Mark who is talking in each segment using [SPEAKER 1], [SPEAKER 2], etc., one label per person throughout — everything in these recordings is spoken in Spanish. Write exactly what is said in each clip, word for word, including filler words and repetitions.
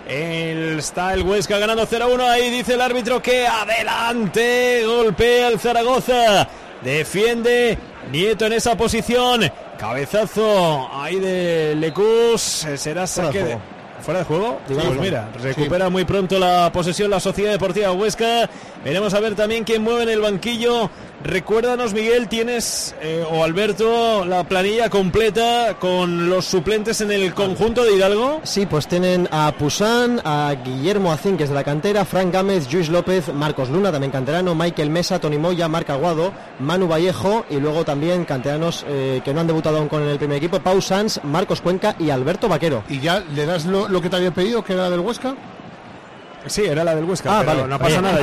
[SPEAKER 1] El, está el Huesca ganando cero uno. Ahí dice el árbitro que adelante. Golpea el Zaragoza. Defiende Nieto en esa posición. Cabezazo ahí de Lecús. Será saque de... ¿Fuera de juego? Sí, pues mira, recupera sí. muy pronto la posesión la Sociedad Deportiva Huesca. Veremos a ver también quién mueve en el banquillo. Recuérdanos, Miguel, tienes, eh, o Alberto, la planilla completa con los suplentes en el conjunto de Hidalgo.
[SPEAKER 2] Sí, pues tienen a Pusán, a Guillermo Acín, que es de la cantera, Fran Gámez, Lluís López, Marcos Luna, también canterano, Michael Mesa, Toni Moya, Marc Aguado, Manu Vallejo, y luego también canteranos eh, que no han debutado aún con el primer equipo, Pau Sanz, Marcos Cuenca y Alberto Vaquero.
[SPEAKER 3] ¿Y ya le das lo, lo que te había pedido, que era del Huesca?
[SPEAKER 1] Sí, era la del Huesca,
[SPEAKER 2] ah,
[SPEAKER 1] pero
[SPEAKER 2] vale,
[SPEAKER 1] no pasa nada.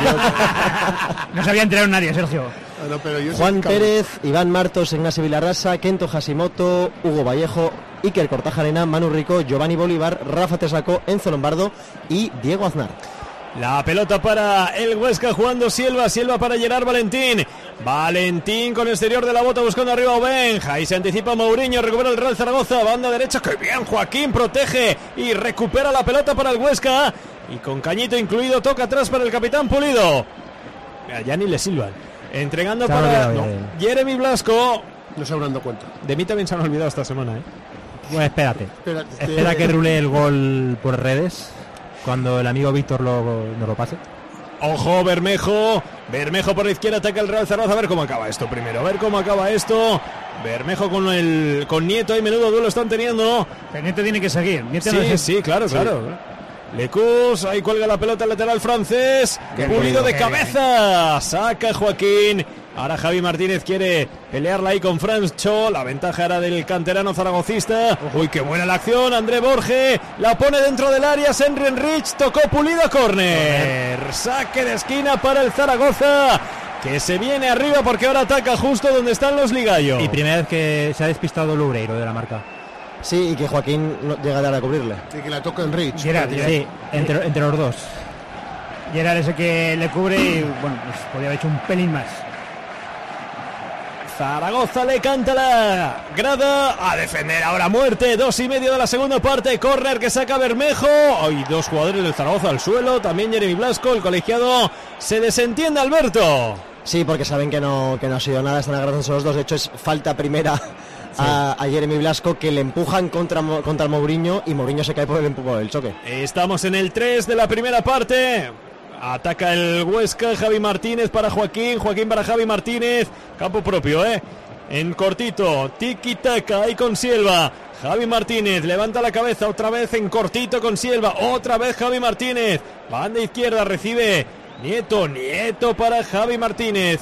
[SPEAKER 1] Yo...
[SPEAKER 4] no se había enterado nadie, Sergio.
[SPEAKER 3] No, pero yo
[SPEAKER 2] Juan Pérez, Iván Martos, Ignacio Vilarrasa, Kento Hashimoto, Hugo Vallejo, Iker Cortajarena, Manu Rico, Giovanni Bolívar, Rafa Tesaco, Enzo Lombardo y Diego Aznar.
[SPEAKER 1] La pelota para el Huesca jugando Silva, Silva para Gerard Valentín. Valentín con exterior de la bota buscando arriba a Obenja. Ahí se anticipa Mourinho, recupera el Real Zaragoza, banda derecha, que bien Joaquín protege y recupera la pelota para el Huesca. Y con cañito incluido toca atrás para el capitán Pulido. Ya ni le silban. Entregando
[SPEAKER 2] se
[SPEAKER 1] para no, Jeremy Blasco.
[SPEAKER 3] No se habrán dado cuenta.
[SPEAKER 1] De mí también se han olvidado esta semana, ¿eh?
[SPEAKER 5] Bueno, espérate. espérate. Espera que rule el gol por redes. Cuando el amigo Víctor lo, nos lo pase.
[SPEAKER 1] Ojo, Bermejo. Bermejo por la izquierda, ataca el Real Zaragoza. A ver cómo acaba esto primero. A ver cómo acaba esto. Bermejo con el con Nieto. Ahí menudo duelo están teniendo.
[SPEAKER 4] El Nieto tiene que seguir. Nieto
[SPEAKER 1] sí,
[SPEAKER 4] no es...
[SPEAKER 1] sí, claro, sí. claro. Lecús, ahí cuelga la pelota lateral francés. Pulido de cabeza. Saca Joaquín. Ahora Javi Martínez quiere pelearla ahí con Francho. La ventaja era del canterano zaragocista. Uy, qué buena la acción. André Borge la pone dentro del área. Henry Enrich tocó Pulido, córner. Saque de esquina para el Zaragoza, que se viene arriba porque ahora ataca justo donde están los ligallos.
[SPEAKER 5] Y primera vez que se ha despistado Loureiro de la marca.
[SPEAKER 2] Sí, y que Joaquín no llega a dar a cubrirle.
[SPEAKER 3] Y que la toca Enrich.
[SPEAKER 4] Gerard, Gerard.
[SPEAKER 5] Sí, entre, entre los dos.
[SPEAKER 4] Gerard es el que le cubre y bueno, pues podría haber hecho un pelín más.
[SPEAKER 1] Zaragoza le canta la grada a defender ahora muerte, dos y medio de la segunda parte, córner que saca Bermejo. Hay dos jugadores del Zaragoza al suelo, también Jeremy Blasco, el colegiado se desentiende, Alberto.
[SPEAKER 2] Sí, porque saben que no, que no ha sido nada, están agarrados los dos, de hecho es falta primera sí. a, a Jeremy Blasco, que le empujan contra, contra el Mourinho y Mourinho se cae por el empujón del choque.
[SPEAKER 1] Estamos en el tres de la primera parte. Ataca el Huesca, Javi Martínez para Joaquín, Joaquín para Javi Martínez, campo propio, eh. En cortito, tiki-taka, ahí con Silva. Javi Martínez levanta la cabeza otra vez en cortito con Silva, otra vez Javi Martínez. Banda izquierda, recibe Nieto, Nieto para Javi Martínez.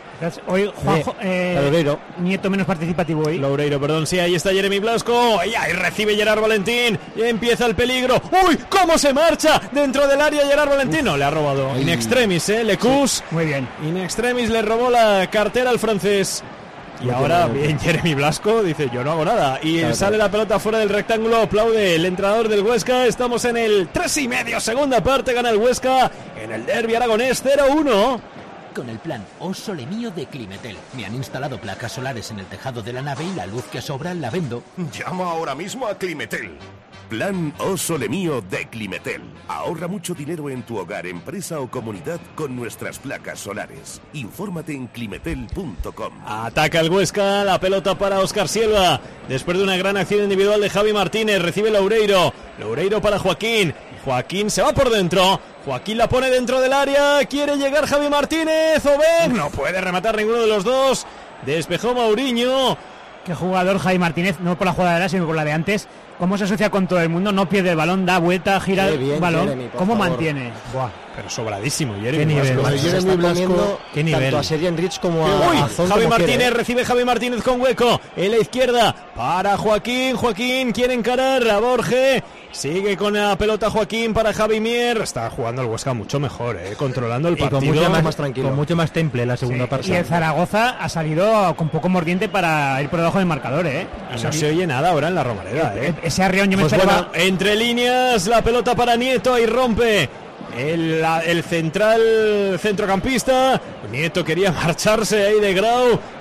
[SPEAKER 4] Hoy Juanjo, eh,
[SPEAKER 2] Loureiro.
[SPEAKER 4] Nieto menos participativo hoy.
[SPEAKER 1] Loureiro, perdón, sí, ahí está Jeremy Blasco. Y ahí recibe Gerard Valentín. Y empieza el peligro. ¡Uy! ¿Cómo se marcha dentro del área Gerard Valentín? No, le ha robado. Ay. In extremis, ¿eh? Lecús.
[SPEAKER 4] Sí, muy bien.
[SPEAKER 1] In extremis le robó la cartera al francés. Y muy ahora, bien, bien, Jeremy Blasco dice: yo no hago nada. Y claro, sale la pelota fuera del rectángulo. Aplaude el entrenador del Huesca. Estamos en el tres y medio, segunda parte. Gana el Huesca en el derbi aragonés cero uno.
[SPEAKER 6] Con el plan O Sole Mío de Climetel. Me han instalado placas solares en el tejado de la nave y la luz que sobra la vendo.
[SPEAKER 7] Llama ahora mismo a Climetel. Plan O Sole Mío de Climetel. Ahorra mucho dinero en tu hogar, empresa o comunidad con nuestras placas solares. Infórmate en climetel punto com.
[SPEAKER 1] Ataca el Huesca, la pelota para Óscar Silva. Después de una gran acción individual de Javi Martínez, recibe Loureiro. Loureiro para Joaquín. Joaquín se va por dentro. Joaquín la pone dentro del área. Quiere llegar Javi Martínez. Oben. No puede rematar ninguno de los dos. Despejó Mourinho.
[SPEAKER 4] Qué jugador Javi Martínez, no por la jugada de ahora, sino por la de antes. Cómo se asocia con todo el mundo, no pierde el balón, da vuelta, gira el balón. Jeremy, ¿cómo favor. Mantiene?
[SPEAKER 1] Buah, pero sobradísimo, Jeremy.
[SPEAKER 2] ¿Qué nivel?
[SPEAKER 1] Blasco.
[SPEAKER 2] Jeremy Blasco, ¿qué nivel? Tanto a Sergi Enrich como a,
[SPEAKER 1] Uy,
[SPEAKER 2] a Zon
[SPEAKER 1] Javi
[SPEAKER 2] como
[SPEAKER 1] Martínez,
[SPEAKER 2] quiere.
[SPEAKER 1] recibe Javi Martínez con hueco en la izquierda para Joaquín. Joaquín quiere encarar a Borge. Sigue con la pelota Joaquín para Javi Mier. Está jugando el Huesca mucho mejor, eh, controlando el partido.
[SPEAKER 5] Y con mucho más,
[SPEAKER 2] más tranquilo.
[SPEAKER 5] Con mucho más temple la segunda
[SPEAKER 4] sí,
[SPEAKER 5] parte.
[SPEAKER 4] Y el Zaragoza ha salido con poco mordiente para ir por debajo del marcador, eh.
[SPEAKER 1] Y no se oye nada ahora en la Romareda, eh.
[SPEAKER 4] Ese arreón yo me
[SPEAKER 1] pues
[SPEAKER 4] esperaba.
[SPEAKER 1] Bueno, entre líneas, la pelota para Nieto y rompe el, la, el central centrocampista. Nieto quería marcharse ahí de Grau.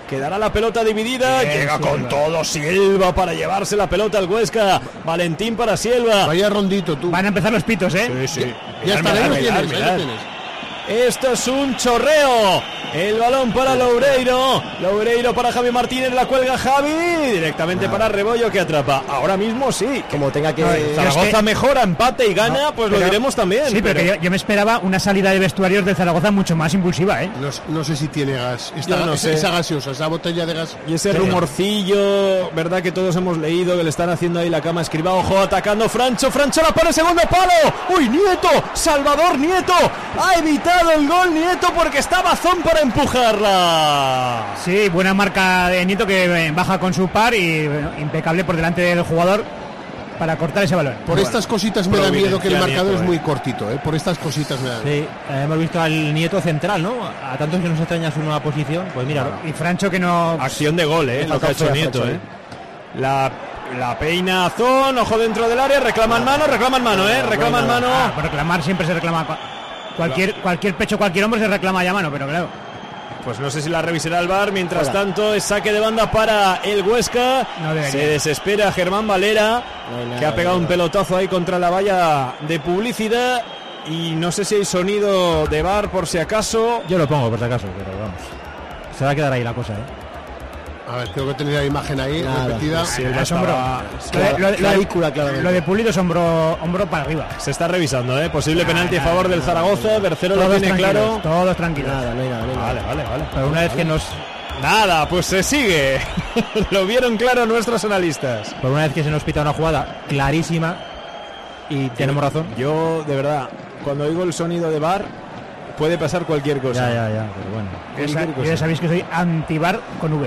[SPEAKER 1] Quedará la pelota dividida. Bien, llega Silva. Con todo Silva para llevarse la pelota al Huesca. Valentín para Silva.
[SPEAKER 3] Vaya rondito tú.
[SPEAKER 4] Van a empezar los pitos, ¿eh?
[SPEAKER 3] Sí, sí. Ya, ya está, ahí lo tienes, ahí lo tienes.
[SPEAKER 1] Esto es un chorreo. El balón para Loureiro. Loureiro para Javi Martínez. La cuelga Javi. Directamente no. para Rebollo que atrapa. Ahora mismo sí.
[SPEAKER 2] Como tenga que.
[SPEAKER 1] No, Zaragoza es que... mejora, empate y gana, no, pues pero, lo diremos también.
[SPEAKER 4] Sí, pero, pero yo, yo me esperaba una salida de vestuarios del Zaragoza mucho más impulsiva, ¿eh?
[SPEAKER 3] No, no sé si tiene gas. Esta, no esa, esa gaseosa, esa botella de gas.
[SPEAKER 1] Y ese sí. rumorcillo, ¿verdad? Que todos hemos leído que le están haciendo ahí la cama a Escribá. Ojo, atacando Francho. Francho la pone segundo palo. ¡Uy, Nieto! Salvador Nieto. Ha evitado el gol Nieto porque está Bazón para empujarla.
[SPEAKER 4] Sí, buena marca de Nieto que baja con su par y bueno, impecable por delante del jugador para cortar ese balón.
[SPEAKER 3] Por bueno, estas cositas me da miedo que el marcador Nieto, es muy eh. cortito, ¿eh? Por estas cositas me da miedo.
[SPEAKER 5] Sí, eh, hemos visto al Nieto central, ¿no? A tantos que nos extraña su nueva posición, pues mira.
[SPEAKER 4] Y Francho que no...
[SPEAKER 1] Acción de gol, ¿eh? Lo que ha hecho Nieto, Francho, ¿eh? La... La peina Azón, ojo dentro del área, reclaman mano, reclaman mano, ¿eh? Reclaman mano.
[SPEAKER 4] Ah, por reclamar siempre se reclama... Cualquier, cualquier pecho, cualquier hombre se reclama ya mano, pero claro.
[SPEAKER 1] Pues no sé si la revisará el V A R. Mientras Hola. tanto, es saque de banda para el Huesca. No se desespera Germán Valera, no nada, que ha pegado no, no. un pelotazo ahí contra la valla de publicidad. Y no sé si hay sonido de V A R por si acaso.
[SPEAKER 5] Yo lo pongo por si acaso, pero vamos. Se va a quedar ahí la cosa, ¿eh?
[SPEAKER 3] A ver, creo que tenía la imagen ahí Nada, repetida.
[SPEAKER 1] Sí, el asombro.
[SPEAKER 4] Claro, lo, lo, lo, lo de Pulido es hombro, hombro para arriba.
[SPEAKER 1] Se está revisando, ¿eh? Posible penalti a favor del Zaragoza. Bercero lo tiene claro.
[SPEAKER 4] Todos tranquilos.
[SPEAKER 2] Nada, no hay nada, no hay nada.
[SPEAKER 1] Vale, vale, vale.
[SPEAKER 5] Pero una vez que nos...
[SPEAKER 1] Nada, pues se sigue. Lo vieron claro nuestros analistas.
[SPEAKER 5] Por una vez que se nos pita una jugada clarísima y tenemos razón.
[SPEAKER 1] Yo, de verdad, cuando oigo el sonido de V A R, puede pasar cualquier cosa.
[SPEAKER 5] Ya, ya, ya, pero bueno.
[SPEAKER 4] Ya, ya sabéis que soy anti-V A R con V.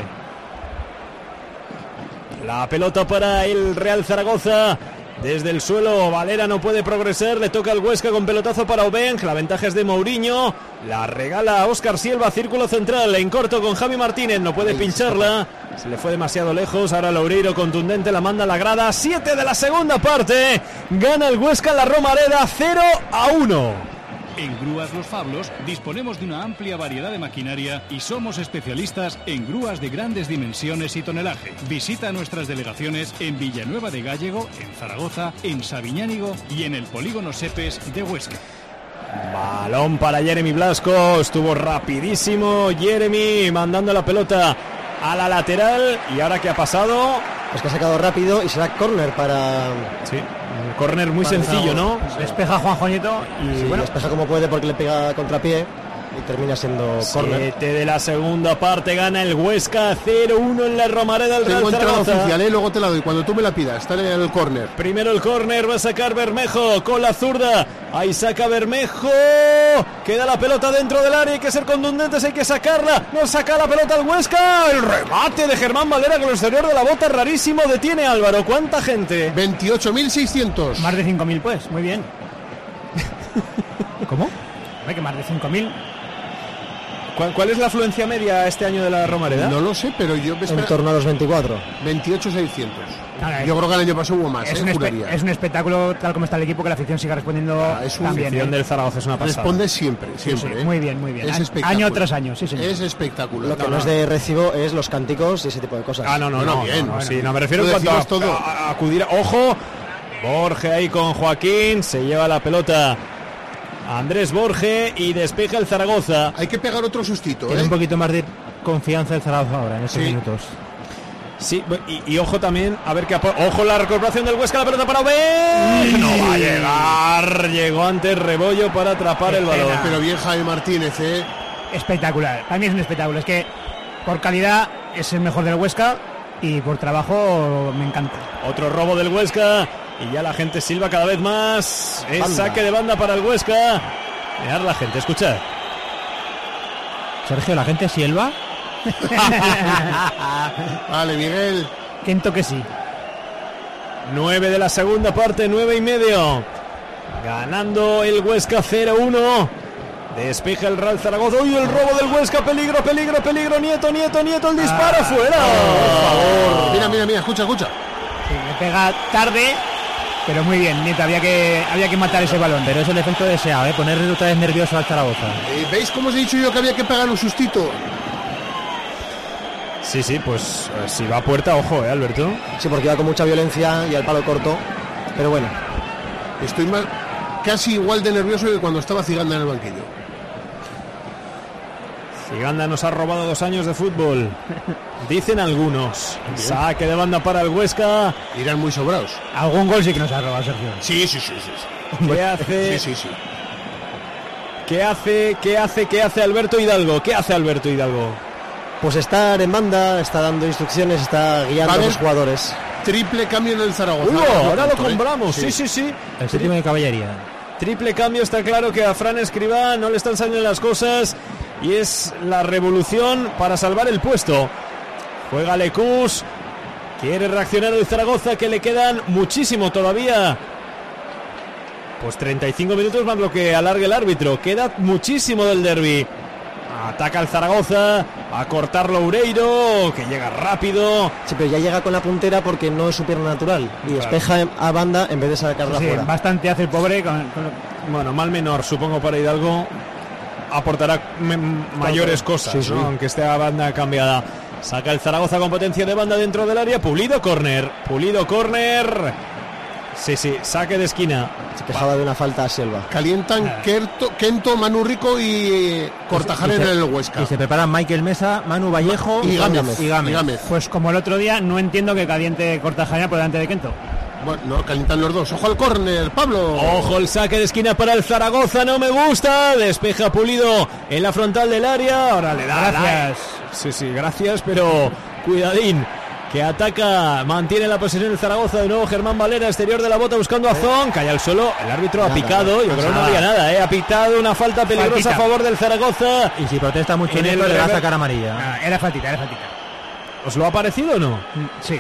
[SPEAKER 1] La pelota para el Real Zaragoza. Desde el suelo, Valera no puede progresar. Le toca al Huesca con pelotazo para Obeng. La ventaja es de Mourinho. La regala a Óscar Silva, círculo central. En corto con Javi Martínez. No puede pincharla. Se le fue demasiado lejos. Ahora Loureiro contundente la manda a la grada. siete de la segunda parte. Gana el Huesca en la Romareda cero a uno.
[SPEAKER 8] En Grúas Los Fablos disponemos de una amplia variedad de maquinaria y somos especialistas en grúas de grandes dimensiones y tonelaje. Visita nuestras delegaciones en Villanueva de Gállego, en Zaragoza, en Sabiñánigo y en el Polígono Sepes de Huesca.
[SPEAKER 1] Balón para Jeremy Blasco, estuvo rapidísimo Jeremy mandando la pelota a la lateral. ¿Y ahora qué ha pasado?
[SPEAKER 2] Pues que ha sacado rápido y será córner para...
[SPEAKER 1] Sí. Un córner muy para sencillo, ¿no?
[SPEAKER 4] Despeja Juanjo Nieto y
[SPEAKER 2] sí,
[SPEAKER 4] bueno,
[SPEAKER 2] despeja como puede porque le pega contrapié y termina siendo córner.
[SPEAKER 1] siete de la segunda parte, gana el Huesca cero uno en la Romareda del Real Zaragoza.
[SPEAKER 3] Tengo entrada oficial, ¿eh? Luego te la doy cuando tú me la pidas. Está en el córner.
[SPEAKER 1] Primero el córner, va a sacar Bermejo con la zurda. Ahí saca Bermejo. Queda la pelota dentro del área, hay que ser contundentes, hay que sacarla. No saca la pelota al Huesca. El remate de Germán Valera con el exterior de la bota, rarísimo. Detiene Álvaro. ¿Cuánta gente?
[SPEAKER 3] veintiocho mil seiscientos.
[SPEAKER 4] Más de cinco mil, pues. Muy bien.
[SPEAKER 1] ¿Cómo?
[SPEAKER 4] Hay que más de cinco mil.
[SPEAKER 1] ¿Cuál, ¿Cuál es la afluencia media este año de la Romareda?
[SPEAKER 3] No lo sé, pero yo me
[SPEAKER 2] espera... En torno a los veinticuatro.
[SPEAKER 3] veintiocho mil seiscientos. Claro, yo creo que el año pasado hubo más.
[SPEAKER 4] Es,
[SPEAKER 3] eh,
[SPEAKER 4] un espe- es un espectáculo tal como está el equipo que la afición siga respondiendo ah,
[SPEAKER 3] es
[SPEAKER 4] también.
[SPEAKER 1] La afición
[SPEAKER 4] ¿eh?
[SPEAKER 1] del Zaragoza es una pasada.
[SPEAKER 3] Responde siempre, siempre.
[SPEAKER 4] Sí, sí,
[SPEAKER 3] ¿eh?
[SPEAKER 4] muy bien, muy bien.
[SPEAKER 3] Es espectáculo.
[SPEAKER 4] Año tras año, sí, señor.
[SPEAKER 3] Es espectáculo.
[SPEAKER 2] Lo que no, no es de recibo es los cánticos y ese tipo de cosas.
[SPEAKER 1] Ah, no, no, no. no,
[SPEAKER 3] bien,
[SPEAKER 1] no, no,
[SPEAKER 3] bueno.
[SPEAKER 1] Sí, no me refiero en cuanto a, todo. A, a acudir. A, ojo, Borge ahí con Joaquín, se lleva la pelota Andrés Borge y despeja el Zaragoza.
[SPEAKER 3] Hay que pegar otro sustito.
[SPEAKER 5] Tiene
[SPEAKER 3] ¿eh?
[SPEAKER 5] un poquito más de confianza el Zaragoza ahora en estos
[SPEAKER 1] sí.
[SPEAKER 5] minutos.
[SPEAKER 1] Sí, y, y ojo también, a ver qué apo- ojo la recuperación del Huesca, la pelota para Obeng. No va a llegar. Llegó antes Rebollo para atrapar
[SPEAKER 4] qué
[SPEAKER 1] el balón.
[SPEAKER 4] pena.
[SPEAKER 3] Pero bien Javi Martínez, ¿eh?
[SPEAKER 4] Espectacular. Para mí es un espectáculo. Es que por calidad es el mejor del Huesca y por trabajo me encanta.
[SPEAKER 1] Otro robo del Huesca y ya la gente silba cada vez más. Es banda. Saque de banda para el Huesca. Mirad la gente, escuchad.
[SPEAKER 5] Sergio, la gente silba.
[SPEAKER 3] Vale, Miguel.
[SPEAKER 4] Quinto que sí.
[SPEAKER 1] nueve de la segunda parte, nueve y medio. Ganando el Huesca cero uno. Despeja el Real Zaragoza. ¡Uy, el robo del Huesca! ¡Peligro, peligro, peligro! ¡Nieto, Nieto, Nieto! ¡El disparo! Ah, ¡fuera!
[SPEAKER 3] Por favor. Mira, mira, mira, escucha, escucha.
[SPEAKER 4] Sí, me pega tarde, pero muy bien, Nieto. Había que, había que matar ese balón.
[SPEAKER 5] Pero es el efecto deseado, ¿eh? Poner otra vez nervioso al Zaragoza.
[SPEAKER 3] Eh, ¿Veis cómo os he dicho yo que había que pegar un sustito?
[SPEAKER 1] Sí, sí, pues eh, si va a puerta, ojo, ¿eh, Alberto?
[SPEAKER 2] Sí, porque iba con mucha violencia y al palo corto. Pero bueno.
[SPEAKER 3] Estoy mal, casi igual de nervioso que cuando estaba Ciganda en el banquillo.
[SPEAKER 1] Ciganda nos ha robado dos años de fútbol. Dicen algunos. Saque de banda para el Huesca.
[SPEAKER 3] Irán muy sobrados.
[SPEAKER 4] Algún gol sí que nos ha robado, Sergio.
[SPEAKER 3] Sí, sí, sí, sí. sí.
[SPEAKER 1] ¿Qué hace?
[SPEAKER 3] Sí, sí, sí.
[SPEAKER 1] ¿Qué hace? ¿Qué hace? ¿Qué hace Alberto Hidalgo? ¿Qué hace Alberto Hidalgo?
[SPEAKER 2] Pues estar en banda, está dando instrucciones, está guiando a los jugadores.
[SPEAKER 3] Triple cambio en el Zaragoza.
[SPEAKER 1] ¡Uy! Ahora lo
[SPEAKER 3] tanto,
[SPEAKER 1] compramos.
[SPEAKER 3] ¿eh?
[SPEAKER 1] Sí, sí, sí.
[SPEAKER 5] El séptimo de caballería.
[SPEAKER 1] Triple cambio, está claro que a Fran Escribá no le están saliendo las cosas y es la revolución para salvar el puesto. Juega Lecús, quiere reaccionar el Zaragoza, que le quedan muchísimo todavía. Pues treinta y cinco minutos más lo que alargue el árbitro. Queda muchísimo del derbi. Ataca el Zaragoza, a cortarlo Ureiro, que llega rápido.
[SPEAKER 2] Sí, pero ya llega con la puntera porque no es su pierna natural. Y despeja a banda en vez de sacarla
[SPEAKER 4] sí,
[SPEAKER 2] fuera.
[SPEAKER 4] Bastante hace el pobre. Con, con...
[SPEAKER 1] Bueno, mal menor, supongo, para Hidalgo. Aportará me- mayores cosas,
[SPEAKER 2] sí, sí.
[SPEAKER 1] ¿no? Aunque esté a banda cambiada. Saca el Zaragoza con potencia de banda dentro del área. Pulido, córner. Pulido, córner. Sí, sí, saque de esquina.
[SPEAKER 2] Se quejaba de una falta a Selva.
[SPEAKER 3] Calientan Kerto, Kento, Manu Rico y Kortajarena en el Huesca.
[SPEAKER 5] Y se preparan Michael Mesa, Manu Vallejo
[SPEAKER 3] y Gámez.
[SPEAKER 5] Y Gámez.
[SPEAKER 3] Y Gámez.
[SPEAKER 4] Pues como el otro día, no entiendo que caliente Kortajarena por delante de Kento.
[SPEAKER 3] Bueno, no, calientan los dos. Ojo al córner, Pablo.
[SPEAKER 1] Ojo el saque de esquina para el Zaragoza, no me gusta. Despeja Pulido en la frontal del área. Ahora le da.
[SPEAKER 4] Gracias.
[SPEAKER 1] Sí, sí, gracias, pero cuidadín. Que ataca, mantiene la posesión el Zaragoza. De nuevo Germán Valera, exterior de la bota buscando a Zon. Cae al suelo, el árbitro ha picado. Yo creo que no había nada, ¿eh? Ha pitado una falta peligrosa
[SPEAKER 4] Faltita.
[SPEAKER 1] a favor del Zaragoza.
[SPEAKER 5] Y si protesta mucho
[SPEAKER 1] En
[SPEAKER 5] en
[SPEAKER 1] el
[SPEAKER 5] esto, le va a
[SPEAKER 1] rever-
[SPEAKER 5] sacar amarilla.
[SPEAKER 4] Ah, era faltita, era faltita.
[SPEAKER 1] ¿Os lo ha parecido o no?
[SPEAKER 4] Sí.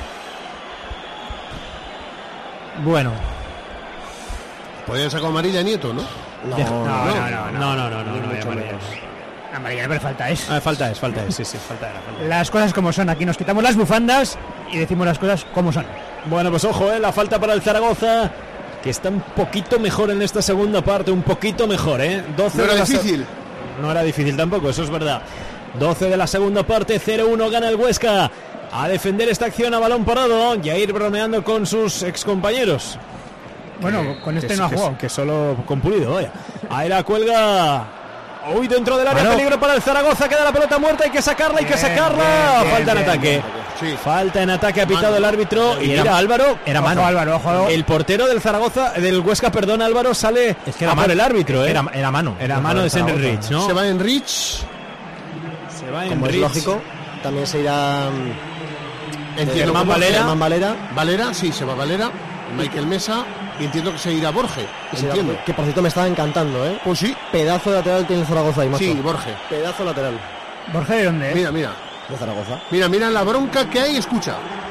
[SPEAKER 5] Bueno,
[SPEAKER 3] Podrían sacar amarilla a Nieto, ¿no?
[SPEAKER 2] No,
[SPEAKER 4] No, no, no.
[SPEAKER 1] No, no, no, no, no, hay
[SPEAKER 2] mucho
[SPEAKER 1] amarillas.
[SPEAKER 4] Amarilla, pero falta es.
[SPEAKER 1] Ah, falta es, falta es, sí, sí, falta era, falta era.
[SPEAKER 4] Las cosas como son. Aquí nos quitamos las bufandas y decimos las cosas como son.
[SPEAKER 1] Bueno, pues ojo, ¿eh? La falta para el Zaragoza, que está un poquito mejor en esta segunda parte, un poquito mejor, ¿eh? doce
[SPEAKER 3] No era
[SPEAKER 1] de la se-
[SPEAKER 3] difícil.
[SPEAKER 1] No era difícil tampoco, eso es verdad. doce de la segunda parte, cero uno gana el Huesca. A defender esta acción a balón parado y a ir bromeando con sus excompañeros.
[SPEAKER 4] Bueno, con este
[SPEAKER 1] que,
[SPEAKER 4] no ha
[SPEAKER 1] que-
[SPEAKER 4] jugado.
[SPEAKER 1] que solo con Pulido, vaya. Ahí la cuelga. Uy, dentro del área,
[SPEAKER 5] Bueno.
[SPEAKER 1] peligro para el Zaragoza, queda la pelota muerta, hay que sacarla, hay que
[SPEAKER 4] Bien,
[SPEAKER 1] sacarla.
[SPEAKER 4] bien, bien,
[SPEAKER 1] Falta en
[SPEAKER 4] bien,
[SPEAKER 1] ataque.
[SPEAKER 4] bien.
[SPEAKER 3] Sí.
[SPEAKER 1] Falta en ataque, ha pitado el árbitro. Y
[SPEAKER 5] era-
[SPEAKER 1] mira, Álvaro.
[SPEAKER 5] era
[SPEAKER 4] Ojo,
[SPEAKER 5] mano.
[SPEAKER 4] Álvaro, ojo.
[SPEAKER 1] El portero del Zaragoza, del Huesca, perdón, Álvaro, sale
[SPEAKER 5] Es que era
[SPEAKER 1] a por
[SPEAKER 5] mano.
[SPEAKER 1] el árbitro, ¿eh?
[SPEAKER 5] Era, era mano.
[SPEAKER 1] Era mano de Henry
[SPEAKER 5] Zaragoza.
[SPEAKER 1] Rich, ¿no?
[SPEAKER 3] Se va en Rich.
[SPEAKER 1] Se va en
[SPEAKER 2] como es
[SPEAKER 1] Rich.
[SPEAKER 2] lógico, también se irá mm,
[SPEAKER 3] Entiendo
[SPEAKER 1] Germán
[SPEAKER 3] que
[SPEAKER 1] Valera.
[SPEAKER 2] Germán Valera.
[SPEAKER 3] Valera, sí, se va Valera. Michael Mesa. Y entiendo que se irá Borge.
[SPEAKER 2] y se irá-
[SPEAKER 3] Entiendo.
[SPEAKER 2] que por cierto me estaba encantando, ¿eh?
[SPEAKER 3] Pues sí,
[SPEAKER 2] Pedazo de lateral tiene el Zaragoza ahí, macho.
[SPEAKER 3] sí, Borge.
[SPEAKER 2] Pedazo lateral
[SPEAKER 4] Borja, ¿de dónde es?
[SPEAKER 3] Mira, mira.
[SPEAKER 2] de Zaragoza.
[SPEAKER 3] Mira, mira la bronca que hay, escucha.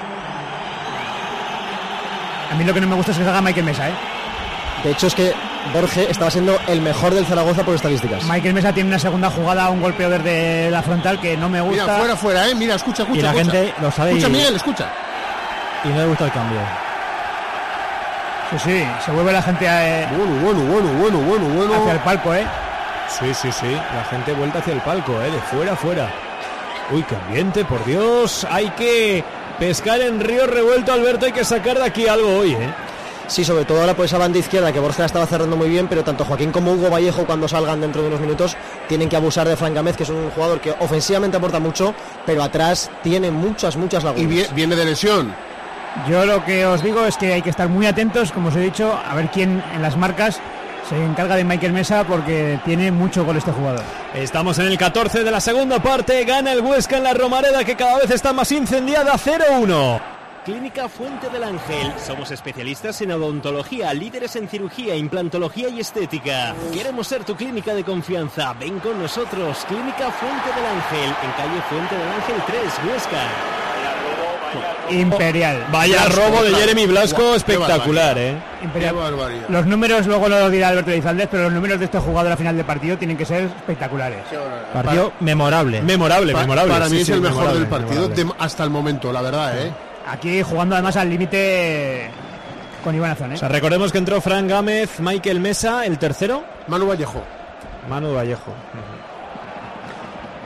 [SPEAKER 4] A mí lo que no me gusta es que salga Michael Mesa, ¿eh?
[SPEAKER 2] De hecho es que Borge estaba siendo el mejor del Zaragoza por estadísticas.
[SPEAKER 4] Michael Mesa tiene una segunda jugada, un golpeo desde la frontal que no me gusta.
[SPEAKER 3] Mira, fuera, fuera, eh. Mira, escucha, escucha.
[SPEAKER 5] Y la
[SPEAKER 3] escucha.
[SPEAKER 5] gente lo sabe
[SPEAKER 3] Escucha,
[SPEAKER 5] y-
[SPEAKER 3] Miguel, escucha.
[SPEAKER 5] Y no le gusta el cambio.
[SPEAKER 4] Sí, sí, se vuelve la gente eh,
[SPEAKER 3] Bueno, bueno, bueno, bueno, bueno, bueno.
[SPEAKER 4] hacia el palco, ¿eh?
[SPEAKER 1] Sí, sí, sí. La gente vuelta hacia el palco, ¿eh? De fuera a fuera. Uy, qué ambiente, por Dios. Hay que pescar en río revuelto, Alberto. Hay que sacar de aquí algo hoy, ¿eh?
[SPEAKER 2] Sí, sobre todo ahora por esa banda izquierda que Borja estaba cerrando muy bien, pero tanto Joaquín como Hugo Vallejo cuando salgan dentro de unos minutos tienen que abusar de Fran Gámez, que es un jugador que ofensivamente aporta mucho, pero atrás tiene muchas, muchas lagunas.
[SPEAKER 3] Y vie- viene de lesión.
[SPEAKER 4] Yo lo que os digo es que hay que estar muy atentos, como os he dicho, a ver quién en las marcas se encarga de Michael Mesa porque tiene mucho gol este jugador.
[SPEAKER 1] Estamos en el catorce de la segunda parte. Gana el Huesca en la Romareda, que cada vez está más incendiada. cero uno.
[SPEAKER 9] Clínica Fuente del Ángel. Somos especialistas en odontología, líderes en cirugía, implantología y estética. Queremos ser tu clínica de confianza. Ven con nosotros. Clínica Fuente del Ángel, en calle Fuente del Ángel tres, Huesca.
[SPEAKER 4] Imperial.
[SPEAKER 1] Vaya
[SPEAKER 3] Blasco,
[SPEAKER 1] robo de
[SPEAKER 3] claro.
[SPEAKER 1] Jeremy Blasco,
[SPEAKER 3] Guau, qué
[SPEAKER 1] espectacular, ¿eh?
[SPEAKER 4] Imperial.
[SPEAKER 3] Qué barbaridad.
[SPEAKER 4] Los números luego lo dirá Alberto Elizalde, pero los números de este jugador a final de partido tienen que ser espectaculares.
[SPEAKER 5] Partido memorable.
[SPEAKER 1] Memorable,
[SPEAKER 3] Pa-
[SPEAKER 1] memorable.
[SPEAKER 3] Para mí
[SPEAKER 1] Sí,
[SPEAKER 3] es
[SPEAKER 1] sí,
[SPEAKER 3] el mejor
[SPEAKER 1] memorable,
[SPEAKER 3] del partido
[SPEAKER 1] memorable.
[SPEAKER 3] de- hasta el momento, la verdad, ¿eh?
[SPEAKER 4] Aquí jugando además al límite con Iván Azón, ¿eh?
[SPEAKER 1] O sea, recordemos que entró Fran Gámez, Michael Mesa, el tercero,
[SPEAKER 3] Manu Vallejo.
[SPEAKER 1] Manu Vallejo.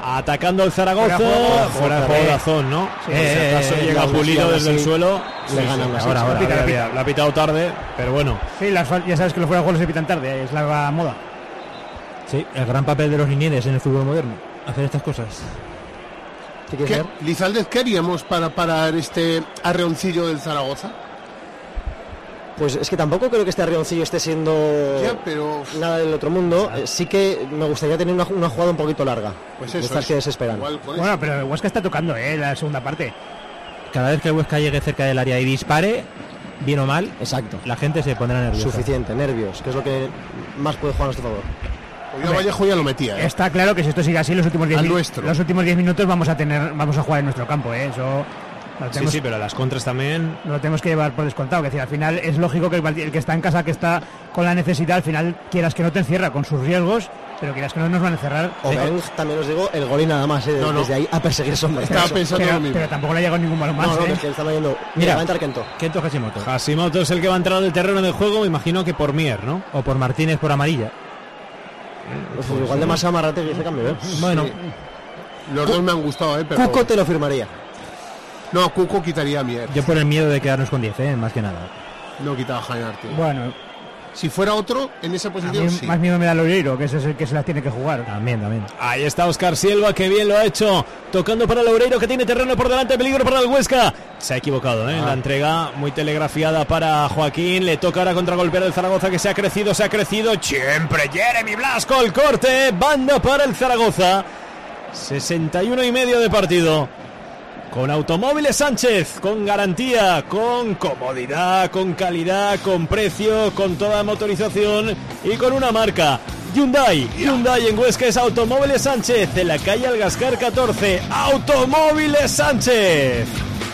[SPEAKER 1] Atacando el Zaragoza. Fuera de juego de Azón, ¿no?
[SPEAKER 4] Sí,
[SPEAKER 1] si
[SPEAKER 4] eh,
[SPEAKER 1] acaso
[SPEAKER 4] eh,
[SPEAKER 1] llega Pulido desde
[SPEAKER 2] así,
[SPEAKER 1] el suelo.
[SPEAKER 2] le
[SPEAKER 1] Sí,
[SPEAKER 2] ganan
[SPEAKER 1] sí,
[SPEAKER 2] así.
[SPEAKER 1] ahora, ahora,
[SPEAKER 4] Pita,
[SPEAKER 1] ahora,
[SPEAKER 4] pita.
[SPEAKER 1] la ha pitado tarde, pero bueno.
[SPEAKER 4] Sí, las, ya sabes que los fuera de juego se pitan tarde, es la moda.
[SPEAKER 5] Sí, el gran papel de los linieres en el fútbol moderno, hacer estas cosas.
[SPEAKER 2] ¿Qué quieres
[SPEAKER 3] ¿Qué,
[SPEAKER 2] ver?
[SPEAKER 3] Lizaldez, ¿qué haríamos para parar este arreoncillo del Zaragoza?
[SPEAKER 2] Pues es que tampoco creo que este Arrioncillo esté siendo
[SPEAKER 3] Ya, pero
[SPEAKER 2] nada del otro mundo. Eh, sí que me gustaría tener una, una jugada un poquito larga.
[SPEAKER 3] pues
[SPEAKER 2] de
[SPEAKER 3] eso
[SPEAKER 2] estas
[SPEAKER 3] es.
[SPEAKER 2] que desesperan.
[SPEAKER 3] Igual con
[SPEAKER 4] Bueno,
[SPEAKER 3] eso.
[SPEAKER 4] pero el Huesca está tocando, ¿eh? La segunda parte.
[SPEAKER 5] Cada vez que el Huesca llegue cerca del área y dispare, bien o mal,
[SPEAKER 2] Exacto.
[SPEAKER 5] la gente se pondrá nerviosa.
[SPEAKER 2] Suficiente, nervios, que es lo que más puede jugar a nuestro favor.
[SPEAKER 3] Pues yo a Vallejo ya lo metía, ¿eh?
[SPEAKER 4] Está claro que si esto sigue así, los últimos diez
[SPEAKER 3] Al
[SPEAKER 4] min-
[SPEAKER 3] nuestro.
[SPEAKER 4] los últimos diez minutos vamos a tener, vamos a jugar en nuestro campo, ¿eh? Eso lo
[SPEAKER 1] Sí,
[SPEAKER 4] tenemos,
[SPEAKER 1] sí, pero las contras también.
[SPEAKER 4] lo tenemos que llevar por descontado. Que decir, al final es lógico que el, parti- el que está en casa, que está con la necesidad, al final quieras que no te encierra con sus riesgos, pero quieras que no nos van a encerrar.
[SPEAKER 2] O
[SPEAKER 4] pero,
[SPEAKER 2] Beng, también os digo, el gol y nada más, ¿eh?
[SPEAKER 3] No, no.
[SPEAKER 2] Desde ahí a perseguir sombras.
[SPEAKER 3] Estaba
[SPEAKER 2] Eso.
[SPEAKER 3] pensando
[SPEAKER 4] pero-
[SPEAKER 3] lo mismo.
[SPEAKER 4] pero tampoco le ha llegado ningún balón más,
[SPEAKER 2] No, no,
[SPEAKER 4] ¿eh?
[SPEAKER 2] que es que está yendo. Mira,
[SPEAKER 5] Mira.
[SPEAKER 2] va a entrar Kento.
[SPEAKER 5] Kento Hashimoto.
[SPEAKER 1] Hashimoto es el que va a entrar al terreno de juego, me imagino que por Mier, ¿no?
[SPEAKER 5] O por Martínez por amarilla.
[SPEAKER 2] Pues igual demasiado Marrate que ese cambio, ¿eh?
[SPEAKER 5] Bueno,
[SPEAKER 3] Sí. Los dos me han gustado, ¿eh? Pero...
[SPEAKER 2] Cuco te lo firmaría.
[SPEAKER 3] No, Cuco quitaría a Mier.
[SPEAKER 5] yo por el miedo de quedarnos con diez, ¿eh? Más que nada.
[SPEAKER 3] No quitaba a Jaime Martín.
[SPEAKER 4] Bueno,
[SPEAKER 3] Si fuera otro en esa
[SPEAKER 4] a mí
[SPEAKER 3] posición, sí.
[SPEAKER 4] más miedo me da Loureiro, que ese es el que se las tiene que jugar.
[SPEAKER 5] También, también.
[SPEAKER 1] Ahí está Óscar Silva, que bien lo ha hecho. Tocando para Loureiro, que tiene terreno por delante. Peligro para el Huesca. Se ha equivocado, ¿eh?
[SPEAKER 3] Ah.
[SPEAKER 1] La entrega muy telegrafiada para Joaquín. Le toca ahora contragolpear el Zaragoza, que se ha crecido, se ha crecido. Siempre Jeremy Blasco, el corte. Banda para el Zaragoza. sesenta y uno y medio de partido. Con Automóviles Sánchez, con garantía, con comodidad, con calidad, con precio, con toda motorización y con una marca. Hyundai, Hyundai en Huesca es Automóviles Sánchez, en la calle Algascar catorce. Automóviles Sánchez.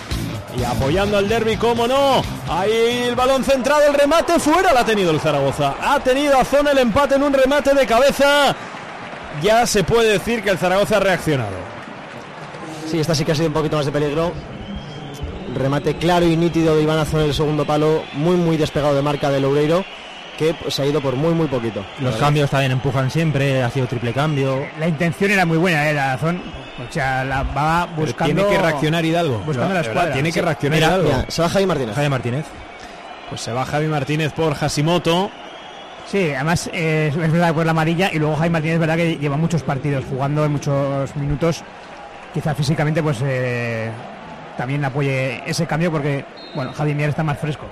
[SPEAKER 1] Y apoyando al derbi, cómo no. Ahí el balón centrado, el remate fuera, lo ha tenido el Zaragoza. Ha tenido a Zona el empate en un remate de cabeza. Ya se puede decir que el Zaragoza ha reaccionado.
[SPEAKER 2] Sí, esta sí que ha sido un poquito más de peligro. Remate claro y nítido de Iván Azón en el segundo palo. Muy, muy despegado de marca de Loureiro, que pues, se ha ido por muy, muy poquito.
[SPEAKER 5] Los cambios también empujan siempre, ha sido triple cambio.
[SPEAKER 4] La intención era muy buena, ¿eh? La razón, o sea, la va
[SPEAKER 1] Pero
[SPEAKER 4] buscando.
[SPEAKER 1] tiene que reaccionar Hidalgo.
[SPEAKER 4] buscando la
[SPEAKER 1] De verdad,
[SPEAKER 4] escuadra.
[SPEAKER 1] Tiene que
[SPEAKER 4] Sí.
[SPEAKER 1] reaccionar
[SPEAKER 5] Mira,
[SPEAKER 1] Hidalgo.
[SPEAKER 2] Mira, se va Javi Martínez.
[SPEAKER 5] Jaime Martínez.
[SPEAKER 1] Pues se va Javi Martínez por Hashimoto.
[SPEAKER 4] Sí, además eh, es verdad que por la amarilla y luego Jaime Martínez es verdad que lleva muchos partidos jugando en muchos minutos. Quizá físicamente pues eh, también apoye ese cambio porque bueno, Javi Mier está más fresco.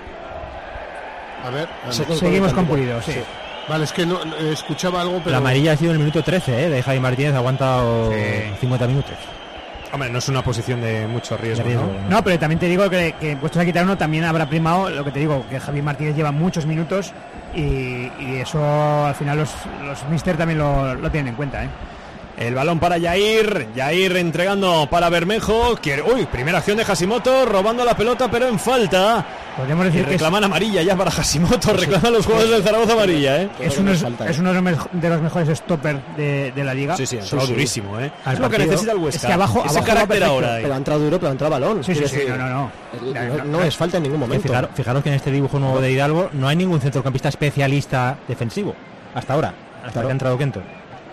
[SPEAKER 3] A ver.
[SPEAKER 2] Se-
[SPEAKER 3] vale.
[SPEAKER 4] Seguimos con
[SPEAKER 2] Tampoco.
[SPEAKER 4] Pulido, sí.
[SPEAKER 3] Vale, es que no eh, escuchaba algo, pero...
[SPEAKER 5] La amarilla ha sido en el minuto trece, ¿eh? De Jaime Martínez, ha aguantado
[SPEAKER 4] Sí.
[SPEAKER 5] cincuenta minutos.
[SPEAKER 1] Hombre, no es una posición de mucho riesgo,
[SPEAKER 5] De riesgo,
[SPEAKER 1] ¿no?
[SPEAKER 5] ¿no?
[SPEAKER 4] No, pero también te digo que, que puestos a quitar uno también habrá primado lo que te digo, que Javi Martínez lleva muchos minutos y, y eso al final los, los mister también lo, lo tienen en cuenta, ¿eh?
[SPEAKER 1] El balón para Yair. Yair entregando para Bermejo. Quiere... Uy, primera acción de Hashimoto, robando la pelota, pero en falta.
[SPEAKER 4] Podríamos
[SPEAKER 1] Y
[SPEAKER 4] decir que es,
[SPEAKER 1] reclaman amarilla ya para Hashimoto. Reclaman los jugadores del Zaragoza amarilla, ¿eh?
[SPEAKER 4] es uno, es uno de los, mej- de los mejores stoppers de, de la liga.
[SPEAKER 1] Sí, sí, ha entrado durísimo, ¿eh?
[SPEAKER 5] Al
[SPEAKER 1] Es lo que
[SPEAKER 5] partido.
[SPEAKER 1] necesita el Huesca.
[SPEAKER 4] Es que abajo-
[SPEAKER 1] Ese
[SPEAKER 4] abajo va
[SPEAKER 1] carácter
[SPEAKER 4] perfecto,
[SPEAKER 1] ahora.
[SPEAKER 2] Pero
[SPEAKER 1] ¿eh?
[SPEAKER 2] ha entrado duro, pero ha entrado balón.
[SPEAKER 4] Sí, sí,
[SPEAKER 2] Quiero
[SPEAKER 4] sí,
[SPEAKER 2] decir,
[SPEAKER 4] no, no, no.
[SPEAKER 2] No, no es falta en ningún momento.
[SPEAKER 5] Fijaros, fijaros que en este dibujo nuevo de Hidalgo no hay ningún centrocampista especialista defensivo. Hasta ahora, hasta
[SPEAKER 2] Claro.
[SPEAKER 5] que ha entrado Kento.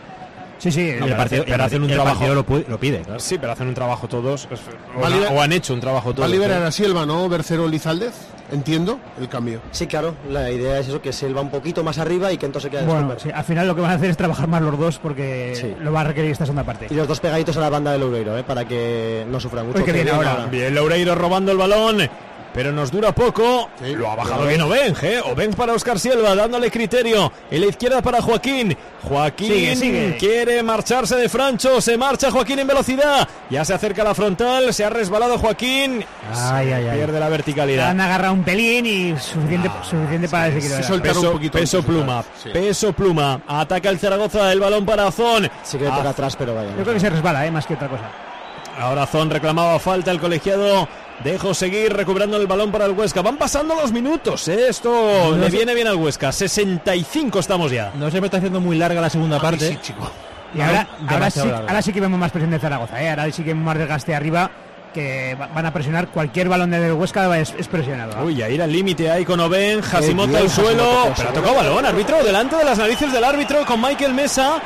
[SPEAKER 4] Sí, sí.
[SPEAKER 1] No,
[SPEAKER 5] el
[SPEAKER 1] pero
[SPEAKER 5] partido,
[SPEAKER 1] hace- pero
[SPEAKER 5] el
[SPEAKER 1] hacen un
[SPEAKER 5] el
[SPEAKER 1] trabajo.
[SPEAKER 5] partido lo, pu- lo pide, claro.
[SPEAKER 1] Sí, pero hacen un trabajo todos. O,
[SPEAKER 3] Va a liber-
[SPEAKER 1] o han hecho un trabajo
[SPEAKER 3] Va
[SPEAKER 1] todos.
[SPEAKER 3] a liberar
[SPEAKER 1] ¿eh?
[SPEAKER 3] a Silva, ¿no? Bercero Lizaldez. Entiendo el cambio.
[SPEAKER 2] Sí, claro, la idea es eso, que Silva un poquito más arriba y que entonces se quede
[SPEAKER 4] Bueno,
[SPEAKER 2] Stopper.
[SPEAKER 4] sí, al final lo que van a hacer es trabajar más los dos porque
[SPEAKER 2] Sí.
[SPEAKER 4] lo va a requerir esta segunda parte.
[SPEAKER 2] Y los dos pegaditos a la banda de Loureiro, ¿eh? Para que no sufran mucho.
[SPEAKER 4] Uy, qué
[SPEAKER 2] Que
[SPEAKER 4] bien
[SPEAKER 2] bien
[SPEAKER 4] ahora.
[SPEAKER 1] Bien, Loureiro robando el balón. Pero nos dura poco.
[SPEAKER 3] Sí,
[SPEAKER 1] Lo ha bajado
[SPEAKER 3] lo
[SPEAKER 1] bien Obeng, ¿eh? Obeng para Óscar Silva, dándole criterio. En la izquierda para Joaquín. Joaquín
[SPEAKER 4] Sigue, sigue.
[SPEAKER 1] quiere marcharse de Francho. Se marcha Joaquín en velocidad. Ya se acerca a la frontal. Se ha resbalado Joaquín.
[SPEAKER 5] Ay, ay, ay.
[SPEAKER 1] Pierde la
[SPEAKER 4] Le
[SPEAKER 1] verticalidad.
[SPEAKER 4] han agarrado un pelín y suficiente, suficiente para desequilibrar.
[SPEAKER 3] sí, soltar un
[SPEAKER 1] Peso,
[SPEAKER 3] poquito
[SPEAKER 1] peso
[SPEAKER 3] antes,
[SPEAKER 1] pluma.
[SPEAKER 3] sí.
[SPEAKER 1] Peso pluma. Ataca el Zaragoza. El balón para Azón.
[SPEAKER 2] Sí que le toca atrás, pero vaya.
[SPEAKER 4] Yo creo que se resbala, ¿eh? Más que otra cosa.
[SPEAKER 1] Ahora Azón reclamaba falta. El colegiado dejó seguir recuperando el balón para el Huesca. Van pasando los minutos, ¿eh? Esto
[SPEAKER 5] No
[SPEAKER 1] le
[SPEAKER 5] sé-
[SPEAKER 1] viene bien al Huesca. sesenta y cinco estamos ya.
[SPEAKER 5] No se me está haciendo muy larga la segunda parte.
[SPEAKER 3] Sí, chico.
[SPEAKER 4] Y ahora,
[SPEAKER 5] No,
[SPEAKER 4] ahora, sí,
[SPEAKER 5] demasiado largo.
[SPEAKER 4] ahora sí que vemos más presión de Zaragoza, ¿eh? Ahora sí que vemos más desgaste arriba, que va- van a presionar cualquier balón de Huesca es, es presionado. ¿eh?
[SPEAKER 1] Uy, a ir al límite ahí con Obeng. Hashimoto
[SPEAKER 2] bien,
[SPEAKER 1] al suelo.
[SPEAKER 2] Hashimoto,
[SPEAKER 1] Pero ha
[SPEAKER 2] sí.
[SPEAKER 1] tocado balón. Árbitro delante de las narices del árbitro con Michael Mesa.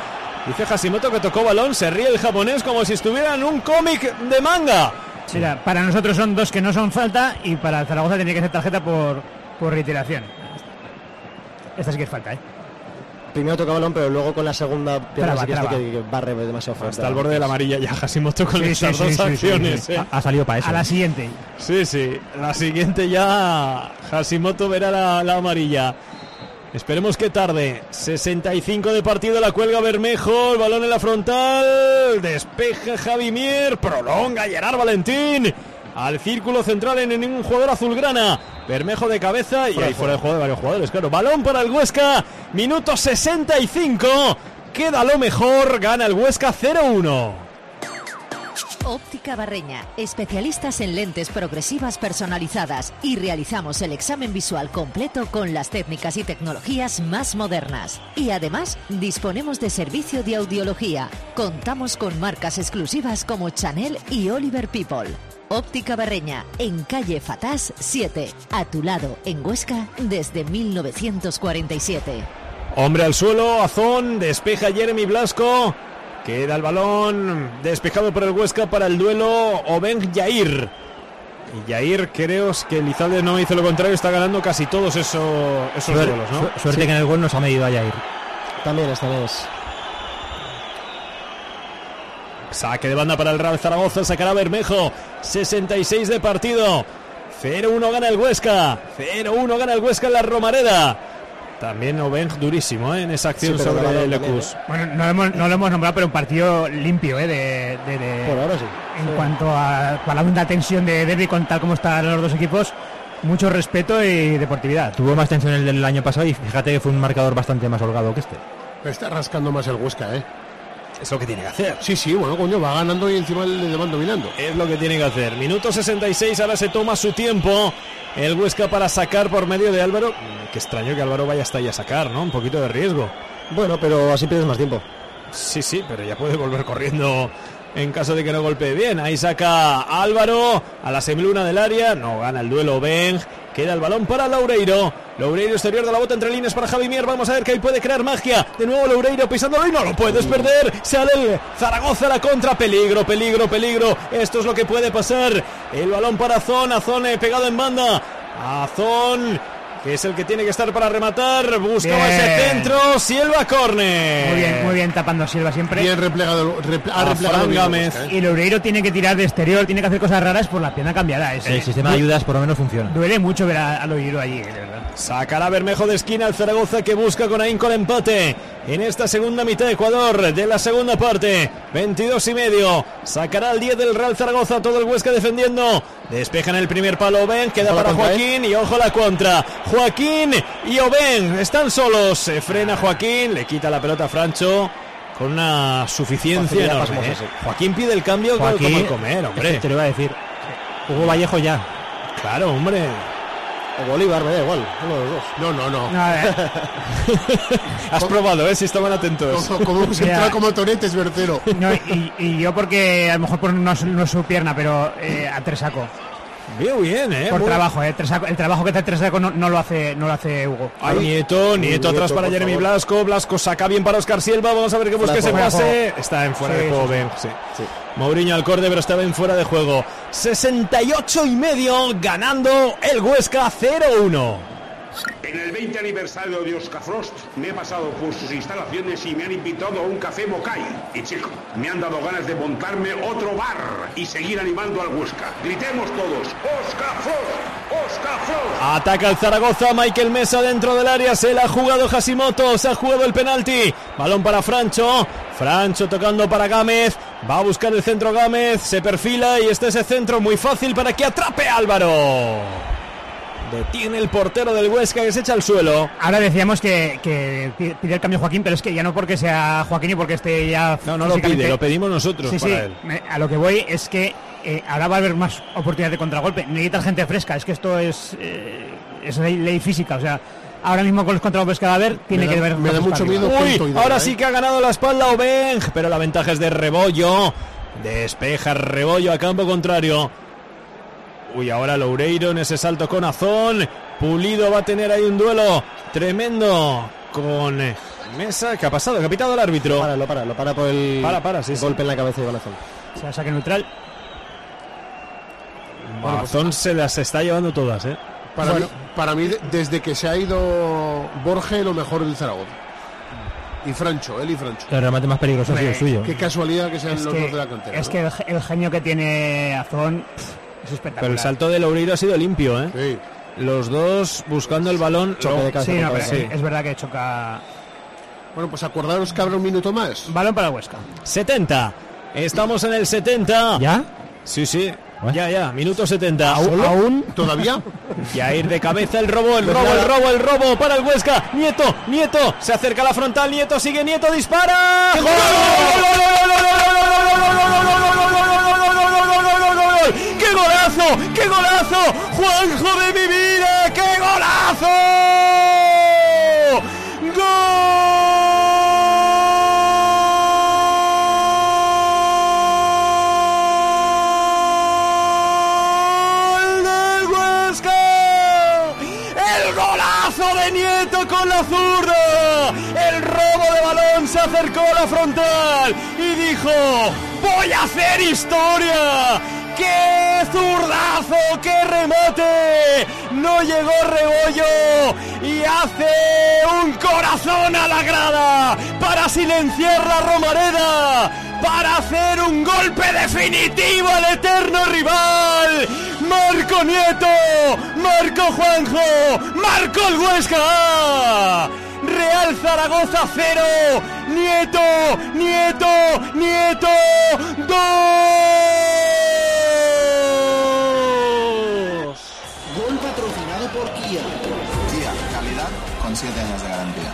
[SPEAKER 1] Dice Hashimoto que tocó balón, se ríe el japonés como si estuviera en un cómic de manga.
[SPEAKER 4] Mira, para nosotros son dos que no son falta y para el Zaragoza tiene que ser tarjeta por, por reiteración. Esta sí que es falta, ¿eh?
[SPEAKER 2] Primero toca balón, pero luego con la segunda pierna sí que, que, que barre demasiado fuerte.
[SPEAKER 1] Hasta el borde de la amarilla ya Hashimoto con
[SPEAKER 4] sí,
[SPEAKER 1] estas
[SPEAKER 4] sí,
[SPEAKER 1] dos
[SPEAKER 4] sí,
[SPEAKER 1] acciones.
[SPEAKER 4] sí, sí, sí.
[SPEAKER 1] ¿eh?
[SPEAKER 5] Ha, ha salido para eso.
[SPEAKER 4] A la siguiente.
[SPEAKER 1] Sí, sí. La siguiente ya Hashimoto verá la, la amarilla. Esperemos que tarde. sesenta y cinco de partido, la cuelga Bermejo, el balón en la frontal, despeja Javi Mier, prolonga Gerard Valentín. Al círculo central en ningún jugador azulgrana. Bermejo de cabeza y fuera ahí fuera de juego de varios jugadores, claro. Balón para el Huesca, minuto sesenta y cinco. Queda lo mejor, gana el Huesca cero uno.
[SPEAKER 10] Óptica Barreña, especialistas en lentes progresivas personalizadas y realizamos el examen visual completo con las técnicas y tecnologías más modernas. Y además, disponemos de servicio de audiología. Contamos con marcas exclusivas como Chanel y Oliver People. Óptica Barreña, en calle Fatás siete, a tu lado, en Huesca, desde mil novecientos cuarenta y siete.
[SPEAKER 1] Hombre al suelo, Azón, despeja Jeremy Blasco. Queda el balón despejado por el Huesca para el duelo Oben Yair. Y Yair, creo que Elizalde no hizo lo contrario, está ganando casi todos esos, esos
[SPEAKER 5] Suerte,
[SPEAKER 1] duelos, ¿no?
[SPEAKER 5] Suerte sí. Que en el gol nos ha medido a Yair.
[SPEAKER 2] También esta vez.
[SPEAKER 1] Saque de banda para el Real Zaragoza, sacará Bermejo. sesenta y seis de partido. cero uno gana el Huesca. cero uno gana el Huesca en la Romareda. También Oben durísimo, ¿eh? En esa acción sí, sobre Lecus.
[SPEAKER 4] Bueno, no lo, hemos, no lo hemos nombrado, pero un partido limpio, ¿eh? De, de, de,
[SPEAKER 2] Por ahora sí.
[SPEAKER 4] En
[SPEAKER 2] sí.
[SPEAKER 4] cuanto a, a la una tensión de derbi, con tal como están los dos equipos, mucho respeto y deportividad.
[SPEAKER 5] Tuvo más tensión el del año pasado y fíjate que fue un marcador bastante más holgado que este.
[SPEAKER 3] Pero está rascando más el Huesca, ¿eh?
[SPEAKER 1] Es lo que tiene que hacer.
[SPEAKER 3] Sí, sí, bueno, coño, va ganando y encima le van dominando.
[SPEAKER 1] Es lo que tiene que hacer. Minuto sesenta y seis, ahora se toma su tiempo el Huesca para sacar por medio de Álvaro. Qué extraño que Álvaro vaya hasta ahí a sacar, ¿no? Un poquito de riesgo.
[SPEAKER 2] Bueno, pero así pierdes más tiempo.
[SPEAKER 1] Sí, sí, pero ya puede volver corriendo en caso de que no golpee bien. Ahí saca Álvaro a la semiluna del área. No gana el duelo Beng. Queda el balón para Loureiro. Loureiro exterior de la bota entre líneas para Javi Mier. Vamos a ver que ahí puede crear magia. De nuevo Loureiro pisándolo y no lo puedes perder. Sale el Zaragoza a la contra. Peligro, peligro, peligro. Esto es lo que puede pasar. El balón para Azón. Azón eh, pegado en banda. Azón, que es el que tiene que estar para rematar. Buscaba bien ese centro. Silva córner.
[SPEAKER 4] Muy bien, muy bien tapando Silva siempre.
[SPEAKER 3] Bien replegado. Repl ha replegado
[SPEAKER 4] Gámez. Y Loureiro tiene que tirar de exterior, tiene que hacer cosas raras por la pierna cambiada. Ese.
[SPEAKER 5] El sistema de ayudas por lo menos funciona.
[SPEAKER 4] Duele mucho ver a, a Loureiro allí, de verdad.
[SPEAKER 1] Sacará Bermejo de esquina al Zaragoza, que busca con ahínco el empate en esta segunda mitad de Ecuador de la segunda parte. veintidós y medio. Sacará el diez del Real Zaragoza, todo el Huesca defendiendo. Despejan el primer palo Oben, queda ojo para Joaquín, y ojo la contra. Joaquín y Oben están solos. Se frena Joaquín, le quita la pelota a Francho con una suficiencia enorme, ¿eh? Joaquín pide el cambio Joaquín, como el comer, hombre.
[SPEAKER 5] Te lo iba a decir. Hugo Vallejo ya.
[SPEAKER 1] Claro, hombre.
[SPEAKER 2] O Bolívar, me da igual, uno de los dos.
[SPEAKER 3] No, no, no.
[SPEAKER 4] no
[SPEAKER 1] Has probado, ¿eh? Si estaban atentos.
[SPEAKER 3] Como, como se entra como Toretes, Bercero.
[SPEAKER 4] No, y, y yo porque a lo mejor por no, no es su pierna, pero eh, a Tresaco.
[SPEAKER 1] Bien, bien, ¿eh?
[SPEAKER 4] Por
[SPEAKER 1] Muy...
[SPEAKER 4] trabajo, ¿eh? Tresaco, el trabajo que hace Tresaco no, no lo hace no lo hace Hugo.
[SPEAKER 1] Ay, Nieto, Nieto atrás para Jeremy favor. Blasco. Blasco saca bien para Oscar Silva. Vamos a ver que busque ese pase. Juego. Está en fuera sí, de juego, Ben. Sí. Sí. Mourinho al córner, pero estaba en fuera de juego. sesenta y ocho y medio, ganando el Huesca cero uno.
[SPEAKER 11] En el veinte aniversario de Oscar Frost me he pasado por sus instalaciones y me han invitado a un café Mocay. Y chico, me han dado ganas de montarme otro bar y seguir animando al Huesca. Gritemos todos, ¡Oscar Frost! ¡Oscar Frost!
[SPEAKER 1] Ataca el Zaragoza, Michael Mesa dentro del área, se la ha jugado Hashimoto, se ha jugado el penalti. Balón para Francho, Francho tocando para Gámez, va a buscar el centro Gámez, se perfila y este es el centro muy fácil para que atrape Álvaro. Detiene el portero del Huesca, que se echa al suelo.
[SPEAKER 4] Ahora decíamos que, que pide el cambio Joaquín, pero es que ya no porque sea Joaquín y porque esté ya...
[SPEAKER 1] No, no lo pide, lo pedimos nosotros
[SPEAKER 4] sí,
[SPEAKER 1] para
[SPEAKER 4] sí,
[SPEAKER 1] él.
[SPEAKER 4] Me, a lo que voy es que eh, ahora va a haber más oportunidades de contragolpe. Necesita gente fresca, es que esto es, eh, es ley, ley física, o sea... Ahora mismo con los contragolpes que va a haber, tiene
[SPEAKER 3] me
[SPEAKER 4] que
[SPEAKER 3] da,
[SPEAKER 4] haber...
[SPEAKER 3] Me da mucho miedo.
[SPEAKER 1] Uy, ahora sí que ha ganado la espalda Oben, pero la ventaja es de Rebollo. Despeja Rebollo a campo contrario. Uy, ahora Loureiro en ese salto con Azón. Pulido va a tener ahí un duelo tremendo con Mesa. ¿Qué ha pasado? ¿Qué ha pitado el árbitro?
[SPEAKER 2] Para, lo para, lo para por el
[SPEAKER 1] para, para, sí,
[SPEAKER 2] golpe
[SPEAKER 1] sí.
[SPEAKER 2] en la cabeza de Balazón.
[SPEAKER 4] O sea, saque neutral.
[SPEAKER 1] Balazón se las está llevando todas, ¿eh?
[SPEAKER 3] Para,
[SPEAKER 4] bueno.
[SPEAKER 3] mí, para mí, desde que se ha ido Borge, lo mejor del Zaragoza. Y Francho, él y Francho.
[SPEAKER 5] El remate más peligroso ha sido el suyo.
[SPEAKER 3] Qué casualidad que sean
[SPEAKER 4] Es
[SPEAKER 3] los
[SPEAKER 4] que,
[SPEAKER 3] dos de la cantera.
[SPEAKER 4] es
[SPEAKER 3] ¿no?
[SPEAKER 4] que el, el genio que tiene Azón pff, es espectacular.
[SPEAKER 1] Pero el salto de Loureiro ha sido limpio, ¿eh?
[SPEAKER 3] Sí.
[SPEAKER 1] Los dos buscando el balón.
[SPEAKER 2] Choque de cabeza
[SPEAKER 4] Sí,
[SPEAKER 2] con
[SPEAKER 4] no, pero
[SPEAKER 2] cabeza.
[SPEAKER 4] es, es verdad que choca.
[SPEAKER 3] Bueno, pues acordaros que habrá un minuto más.
[SPEAKER 4] Balón para el Huesca.
[SPEAKER 1] setenta. Estamos en el setenta.
[SPEAKER 5] ¿Ya?
[SPEAKER 1] Sí, sí. Ya, ya. Minuto setenta.
[SPEAKER 3] ¿Solo?
[SPEAKER 1] ¿Aún?
[SPEAKER 3] ¿Todavía?
[SPEAKER 1] Ya ir de cabeza el robo, el robo, el robo, el robo para el Huesca. Nieto, Nieto. Se acerca a la frontal. Nieto sigue. Nieto dispara. ¡Gol! ¡Qué golazo! ¡Qué golazo! ¡Juanjo de mi vida! ¡Qué golazo! De Nieto con la zurda, el robo de balón, se acercó a la frontal y dijo: voy a hacer historia. ¡Qué zurdazo! ¡Qué remate! No llegó Rebollo y hace un corazón a la grada para silenciar la Romareda, para hacer un golpe definitivo al eterno rival. Marco Nieto, Marco Juanjo, Marco el Huesca. Real Zaragoza cero, Nieto, Nieto, Nieto dos.
[SPEAKER 12] Gol patrocinado por Kia.
[SPEAKER 13] Kia, calidad con siete años de garantía.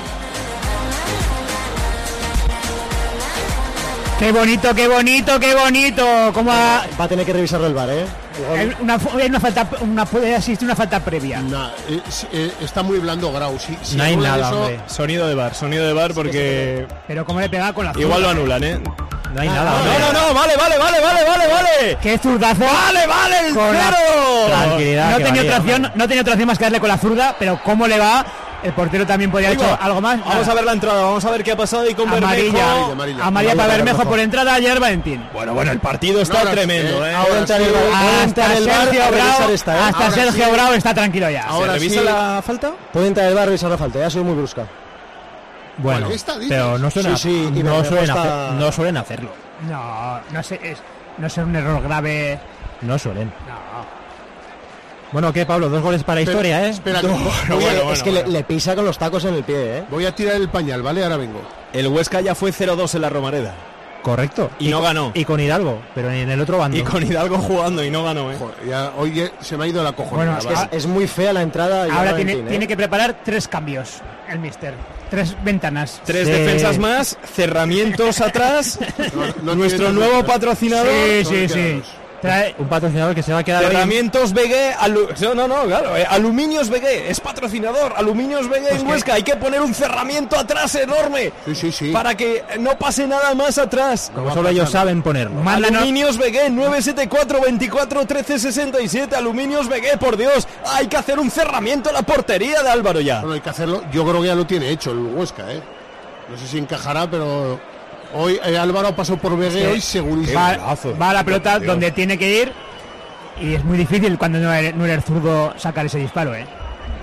[SPEAKER 4] ¡Qué bonito, qué bonito, qué bonito! ¿Cómo ha...
[SPEAKER 2] Va a tener que revisarlo el V A R, ¿eh?
[SPEAKER 4] Hay una, hay una falta, una, puede existir una falta previa.
[SPEAKER 3] Nah, eh, eh, está muy blando Grau. Si, si
[SPEAKER 1] no hay
[SPEAKER 3] anulan
[SPEAKER 1] nada,
[SPEAKER 3] eso,
[SPEAKER 1] hombre. Sonido de bar, sonido de bar porque...
[SPEAKER 4] Pero cómo le pega con la zurda.
[SPEAKER 1] Igual lo anulan, ¿eh?
[SPEAKER 5] No hay
[SPEAKER 4] Ah,
[SPEAKER 5] nada.
[SPEAKER 4] no,
[SPEAKER 5] hombre.
[SPEAKER 1] No, no, no, vale, vale, vale, vale, vale, vale.
[SPEAKER 4] ¡Qué zurdazo!
[SPEAKER 1] ¡Vale, vale, el
[SPEAKER 4] Con la-
[SPEAKER 1] cero!
[SPEAKER 5] Tranquilidad.
[SPEAKER 4] No
[SPEAKER 5] que
[SPEAKER 4] tenía,
[SPEAKER 5] valía,
[SPEAKER 4] otra opción, no tenía otra opción más que darle con la zurda, pero cómo le va, el portero también podría haber
[SPEAKER 1] Ahí
[SPEAKER 4] hecho
[SPEAKER 1] va.
[SPEAKER 4] algo más.
[SPEAKER 1] Vamos a ver la entrada, vamos a ver qué ha pasado y con
[SPEAKER 4] Amarilla,
[SPEAKER 1] Bermejo.
[SPEAKER 3] amarilla.
[SPEAKER 4] Amarilla para
[SPEAKER 2] Amarilla
[SPEAKER 4] Bermejo
[SPEAKER 2] para
[SPEAKER 4] por entrada, ayer Valentín.
[SPEAKER 1] Bueno, bueno, el partido está
[SPEAKER 3] No, ahora
[SPEAKER 1] tremendo,
[SPEAKER 3] sí,
[SPEAKER 1] ¿eh?
[SPEAKER 3] ahora
[SPEAKER 2] Puede entrar
[SPEAKER 3] sí.
[SPEAKER 2] el, puede entrar
[SPEAKER 4] Hasta
[SPEAKER 2] el V A R
[SPEAKER 4] Sergio
[SPEAKER 2] a revisar
[SPEAKER 4] Bravo,
[SPEAKER 2] esta, ¿eh?
[SPEAKER 4] hasta
[SPEAKER 3] Ahora
[SPEAKER 4] Sergio
[SPEAKER 3] sí.
[SPEAKER 4] Bravo está tranquilo ya.
[SPEAKER 3] Ahora
[SPEAKER 1] ¿Se revisa
[SPEAKER 3] sí.
[SPEAKER 1] la falta?
[SPEAKER 2] Puede entrar el V A R a revisar la falta, ya soy muy brusca.
[SPEAKER 5] Bueno,
[SPEAKER 3] ¿Qué está, dices?
[SPEAKER 5] pero no suelen,
[SPEAKER 2] Sí, sí, y
[SPEAKER 5] no,
[SPEAKER 2] Bermejo
[SPEAKER 5] suelen
[SPEAKER 2] está-
[SPEAKER 5] hacer- no suelen hacerlo.
[SPEAKER 4] No, no sé, es, no es un error grave.
[SPEAKER 5] No suelen.
[SPEAKER 4] No.
[SPEAKER 5] Bueno, ¿qué, Pablo? Dos goles para la
[SPEAKER 3] Espera,
[SPEAKER 5] historia, ¿eh?
[SPEAKER 3] Espera, que-
[SPEAKER 1] Bueno,
[SPEAKER 3] voy, a,
[SPEAKER 1] bueno,
[SPEAKER 2] es que
[SPEAKER 1] bueno.
[SPEAKER 2] Le, le pisa con los tacos en el pie, ¿eh?
[SPEAKER 3] voy a tirar el pañal, ¿vale? Ahora vengo.
[SPEAKER 1] El Huesca ya fue cero dos en la Romareda.
[SPEAKER 5] Correcto.
[SPEAKER 1] Y no
[SPEAKER 5] con-
[SPEAKER 1] ganó.
[SPEAKER 5] Y con Hidalgo, pero en el otro bando.
[SPEAKER 1] Y con Hidalgo jugando y no ganó, ¿eh?
[SPEAKER 3] Joder, ya, hoy ya se me ha ido la cojonera.
[SPEAKER 4] Bueno,
[SPEAKER 2] Es que
[SPEAKER 3] ¿vale?
[SPEAKER 2] es, es muy fea la entrada. y
[SPEAKER 4] Ahora
[SPEAKER 2] Valentín,
[SPEAKER 4] tiene,
[SPEAKER 2] ¿eh?
[SPEAKER 4] tiene que preparar tres cambios el mister. Tres ventanas.
[SPEAKER 1] Tres
[SPEAKER 5] Sí.
[SPEAKER 1] defensas más, cerramientos atrás.
[SPEAKER 3] No- no
[SPEAKER 1] nuestro
[SPEAKER 3] tiene-
[SPEAKER 1] nuevo patrocinador.
[SPEAKER 4] Sí,
[SPEAKER 3] Solo
[SPEAKER 4] sí, sí.
[SPEAKER 3] quedan
[SPEAKER 4] Trae,
[SPEAKER 5] Un patrocinador que se va a quedar hoy-
[SPEAKER 1] Cerramientos B G, alu- no, no, no, claro, eh, Aluminios B G, es patrocinador, Aluminios B G en Huesca, hay que poner un cerramiento atrás enorme
[SPEAKER 3] Sí, sí, sí.
[SPEAKER 1] para que no pase nada más atrás.
[SPEAKER 5] Como solo ellos saben ponerlo.
[SPEAKER 4] Mándanos-
[SPEAKER 1] Aluminios B G, nueve siete cuatro, veinticuatro, trece sesenta y siete, Aluminios B G, por Dios, hay que hacer un cerramiento en la portería de Álvaro ya.
[SPEAKER 3] Bueno, hay que hacerlo. Yo creo que ya lo tiene hecho el Huesca, ¿eh? No sé si encajará, pero hoy eh, Álvaro pasó por B G
[SPEAKER 4] Sí.
[SPEAKER 3] hoy segurísimo.
[SPEAKER 4] va,
[SPEAKER 1] golazo.
[SPEAKER 4] va a la pelota
[SPEAKER 1] Dios.
[SPEAKER 4] donde tiene que ir y es muy difícil cuando no eres, no eres zurdo sacar ese disparo, ¿eh?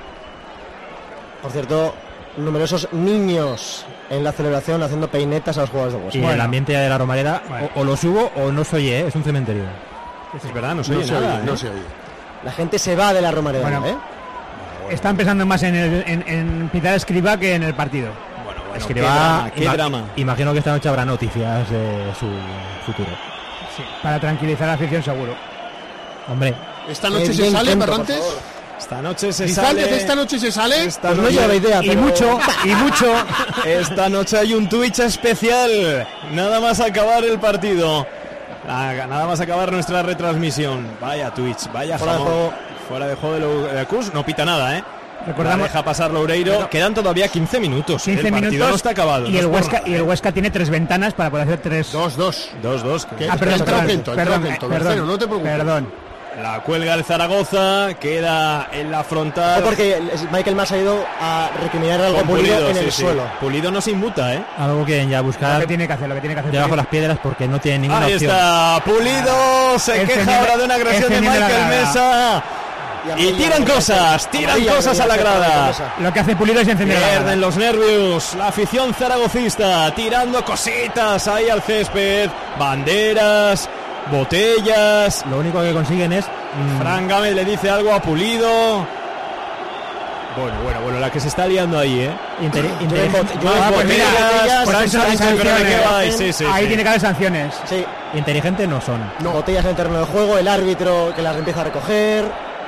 [SPEAKER 2] Por cierto, numerosos niños en la celebración haciendo peinetas a los jugadores de
[SPEAKER 5] Y
[SPEAKER 2] Huesca.
[SPEAKER 5] el
[SPEAKER 4] Bueno.
[SPEAKER 5] ambiente de la Romareda,
[SPEAKER 4] Bueno.
[SPEAKER 5] o, o lo subo o no soy, ¿eh? Es un cementerio.
[SPEAKER 1] Es verdad, no se
[SPEAKER 3] No
[SPEAKER 1] oye
[SPEAKER 3] se
[SPEAKER 1] nada,
[SPEAKER 3] oye,
[SPEAKER 1] ¿eh?
[SPEAKER 3] no se oye.
[SPEAKER 2] La gente se va de la Romareda,
[SPEAKER 4] Bueno.
[SPEAKER 2] ¿eh?
[SPEAKER 4] Están pensando más en, el, en, en pitar a Escribá que en el partido.
[SPEAKER 1] Bueno, bueno,
[SPEAKER 5] Es
[SPEAKER 1] qué
[SPEAKER 5] que va,
[SPEAKER 1] drama, qué
[SPEAKER 5] ima-
[SPEAKER 1] drama.
[SPEAKER 5] Imagino que esta noche habrá noticias de su futuro.
[SPEAKER 4] Sí, para tranquilizar a la afición seguro.
[SPEAKER 5] Hombre,
[SPEAKER 3] ¿Esta
[SPEAKER 2] Qué
[SPEAKER 3] noche se
[SPEAKER 2] bien
[SPEAKER 3] sale,
[SPEAKER 2] intento, por
[SPEAKER 3] Berrantes?
[SPEAKER 2] favor.
[SPEAKER 1] Esta noche se
[SPEAKER 3] Guizáldez,
[SPEAKER 1] sale...
[SPEAKER 3] ¿esta noche se sale?
[SPEAKER 1] Esta
[SPEAKER 2] Pues no
[SPEAKER 1] noche-
[SPEAKER 2] lleva idea,
[SPEAKER 4] Y
[SPEAKER 2] pero...
[SPEAKER 4] mucho, y mucho.
[SPEAKER 1] Esta noche hay un Twitch especial. Nada más acabar el partido. Ah, Nada más acabar nuestra retransmisión. Vaya Twitch, vaya
[SPEAKER 2] Fuera de
[SPEAKER 1] jamón.
[SPEAKER 2] juego.
[SPEAKER 1] Fuera de juego de Lou- de Cus. No pita nada, ¿eh?
[SPEAKER 4] Recordamos-
[SPEAKER 1] La deja pasar Loureiro. Quedan todavía quince minutos.
[SPEAKER 4] quince
[SPEAKER 1] el partido
[SPEAKER 4] minutos
[SPEAKER 1] no está acabado.
[SPEAKER 4] y
[SPEAKER 1] no
[SPEAKER 4] el
[SPEAKER 1] es por
[SPEAKER 4] Huesca
[SPEAKER 1] nada,
[SPEAKER 4] y el
[SPEAKER 1] ¿eh?
[SPEAKER 4] Huesca tiene tres ventanas para poder hacer tres.
[SPEAKER 3] Dos, dos.
[SPEAKER 1] Dos, dos.
[SPEAKER 3] ¿Qué?
[SPEAKER 4] Ah, perdón,
[SPEAKER 3] Entra
[SPEAKER 4] perdón,
[SPEAKER 3] Kento, entra
[SPEAKER 4] perdón,
[SPEAKER 3] Kento,
[SPEAKER 4] eh,
[SPEAKER 3] Bercero,
[SPEAKER 4] perdón,
[SPEAKER 3] no te preocupes.
[SPEAKER 4] perdón.
[SPEAKER 1] La cuelga el Zaragoza, queda en la frontal.
[SPEAKER 2] Porque Michael Mas ha ido a recriminar algo Pulido, Pulido en
[SPEAKER 1] sí,
[SPEAKER 2] el
[SPEAKER 1] sí.
[SPEAKER 2] suelo.
[SPEAKER 1] Pulido no se inmuta, ¿eh?
[SPEAKER 5] Algo que ya buscar.
[SPEAKER 4] Lo que tiene que hacer, lo que tiene que hacer.
[SPEAKER 5] Debajo de las piedras porque no tiene ninguna
[SPEAKER 1] Ahí
[SPEAKER 5] opción.
[SPEAKER 1] está, Pulido
[SPEAKER 4] Ah,
[SPEAKER 1] se queja
[SPEAKER 4] encendiendo-
[SPEAKER 1] ahora de una agresión de
[SPEAKER 4] encendiendo la
[SPEAKER 1] Michael
[SPEAKER 4] grada.
[SPEAKER 1] Mesa. Y tiran cosas, tiran cosas a la grada.
[SPEAKER 4] Lo que hace Pulido es encender la grada.
[SPEAKER 1] Pierden los nervios, la afición zaragocista, tirando cositas ahí al césped, banderas, botellas.
[SPEAKER 5] Lo único que consiguen es... mm,
[SPEAKER 1] Fran Gámez le dice algo a Pulido. Bueno, bueno, bueno, la que se está liando ahí, ¿eh?
[SPEAKER 5] interi- interi-
[SPEAKER 1] Más botellas,
[SPEAKER 4] Por
[SPEAKER 1] Fran
[SPEAKER 4] eso hay
[SPEAKER 1] Sánchez, pero ¿de qué
[SPEAKER 4] sanciones.
[SPEAKER 1] vais? Sí, sí,
[SPEAKER 4] Ahí
[SPEAKER 1] sí.
[SPEAKER 4] tiene que haber sanciones.
[SPEAKER 2] Sí,
[SPEAKER 5] inteligentes no son.
[SPEAKER 2] botellas en el terreno de juego, el árbitro que las empieza a recoger.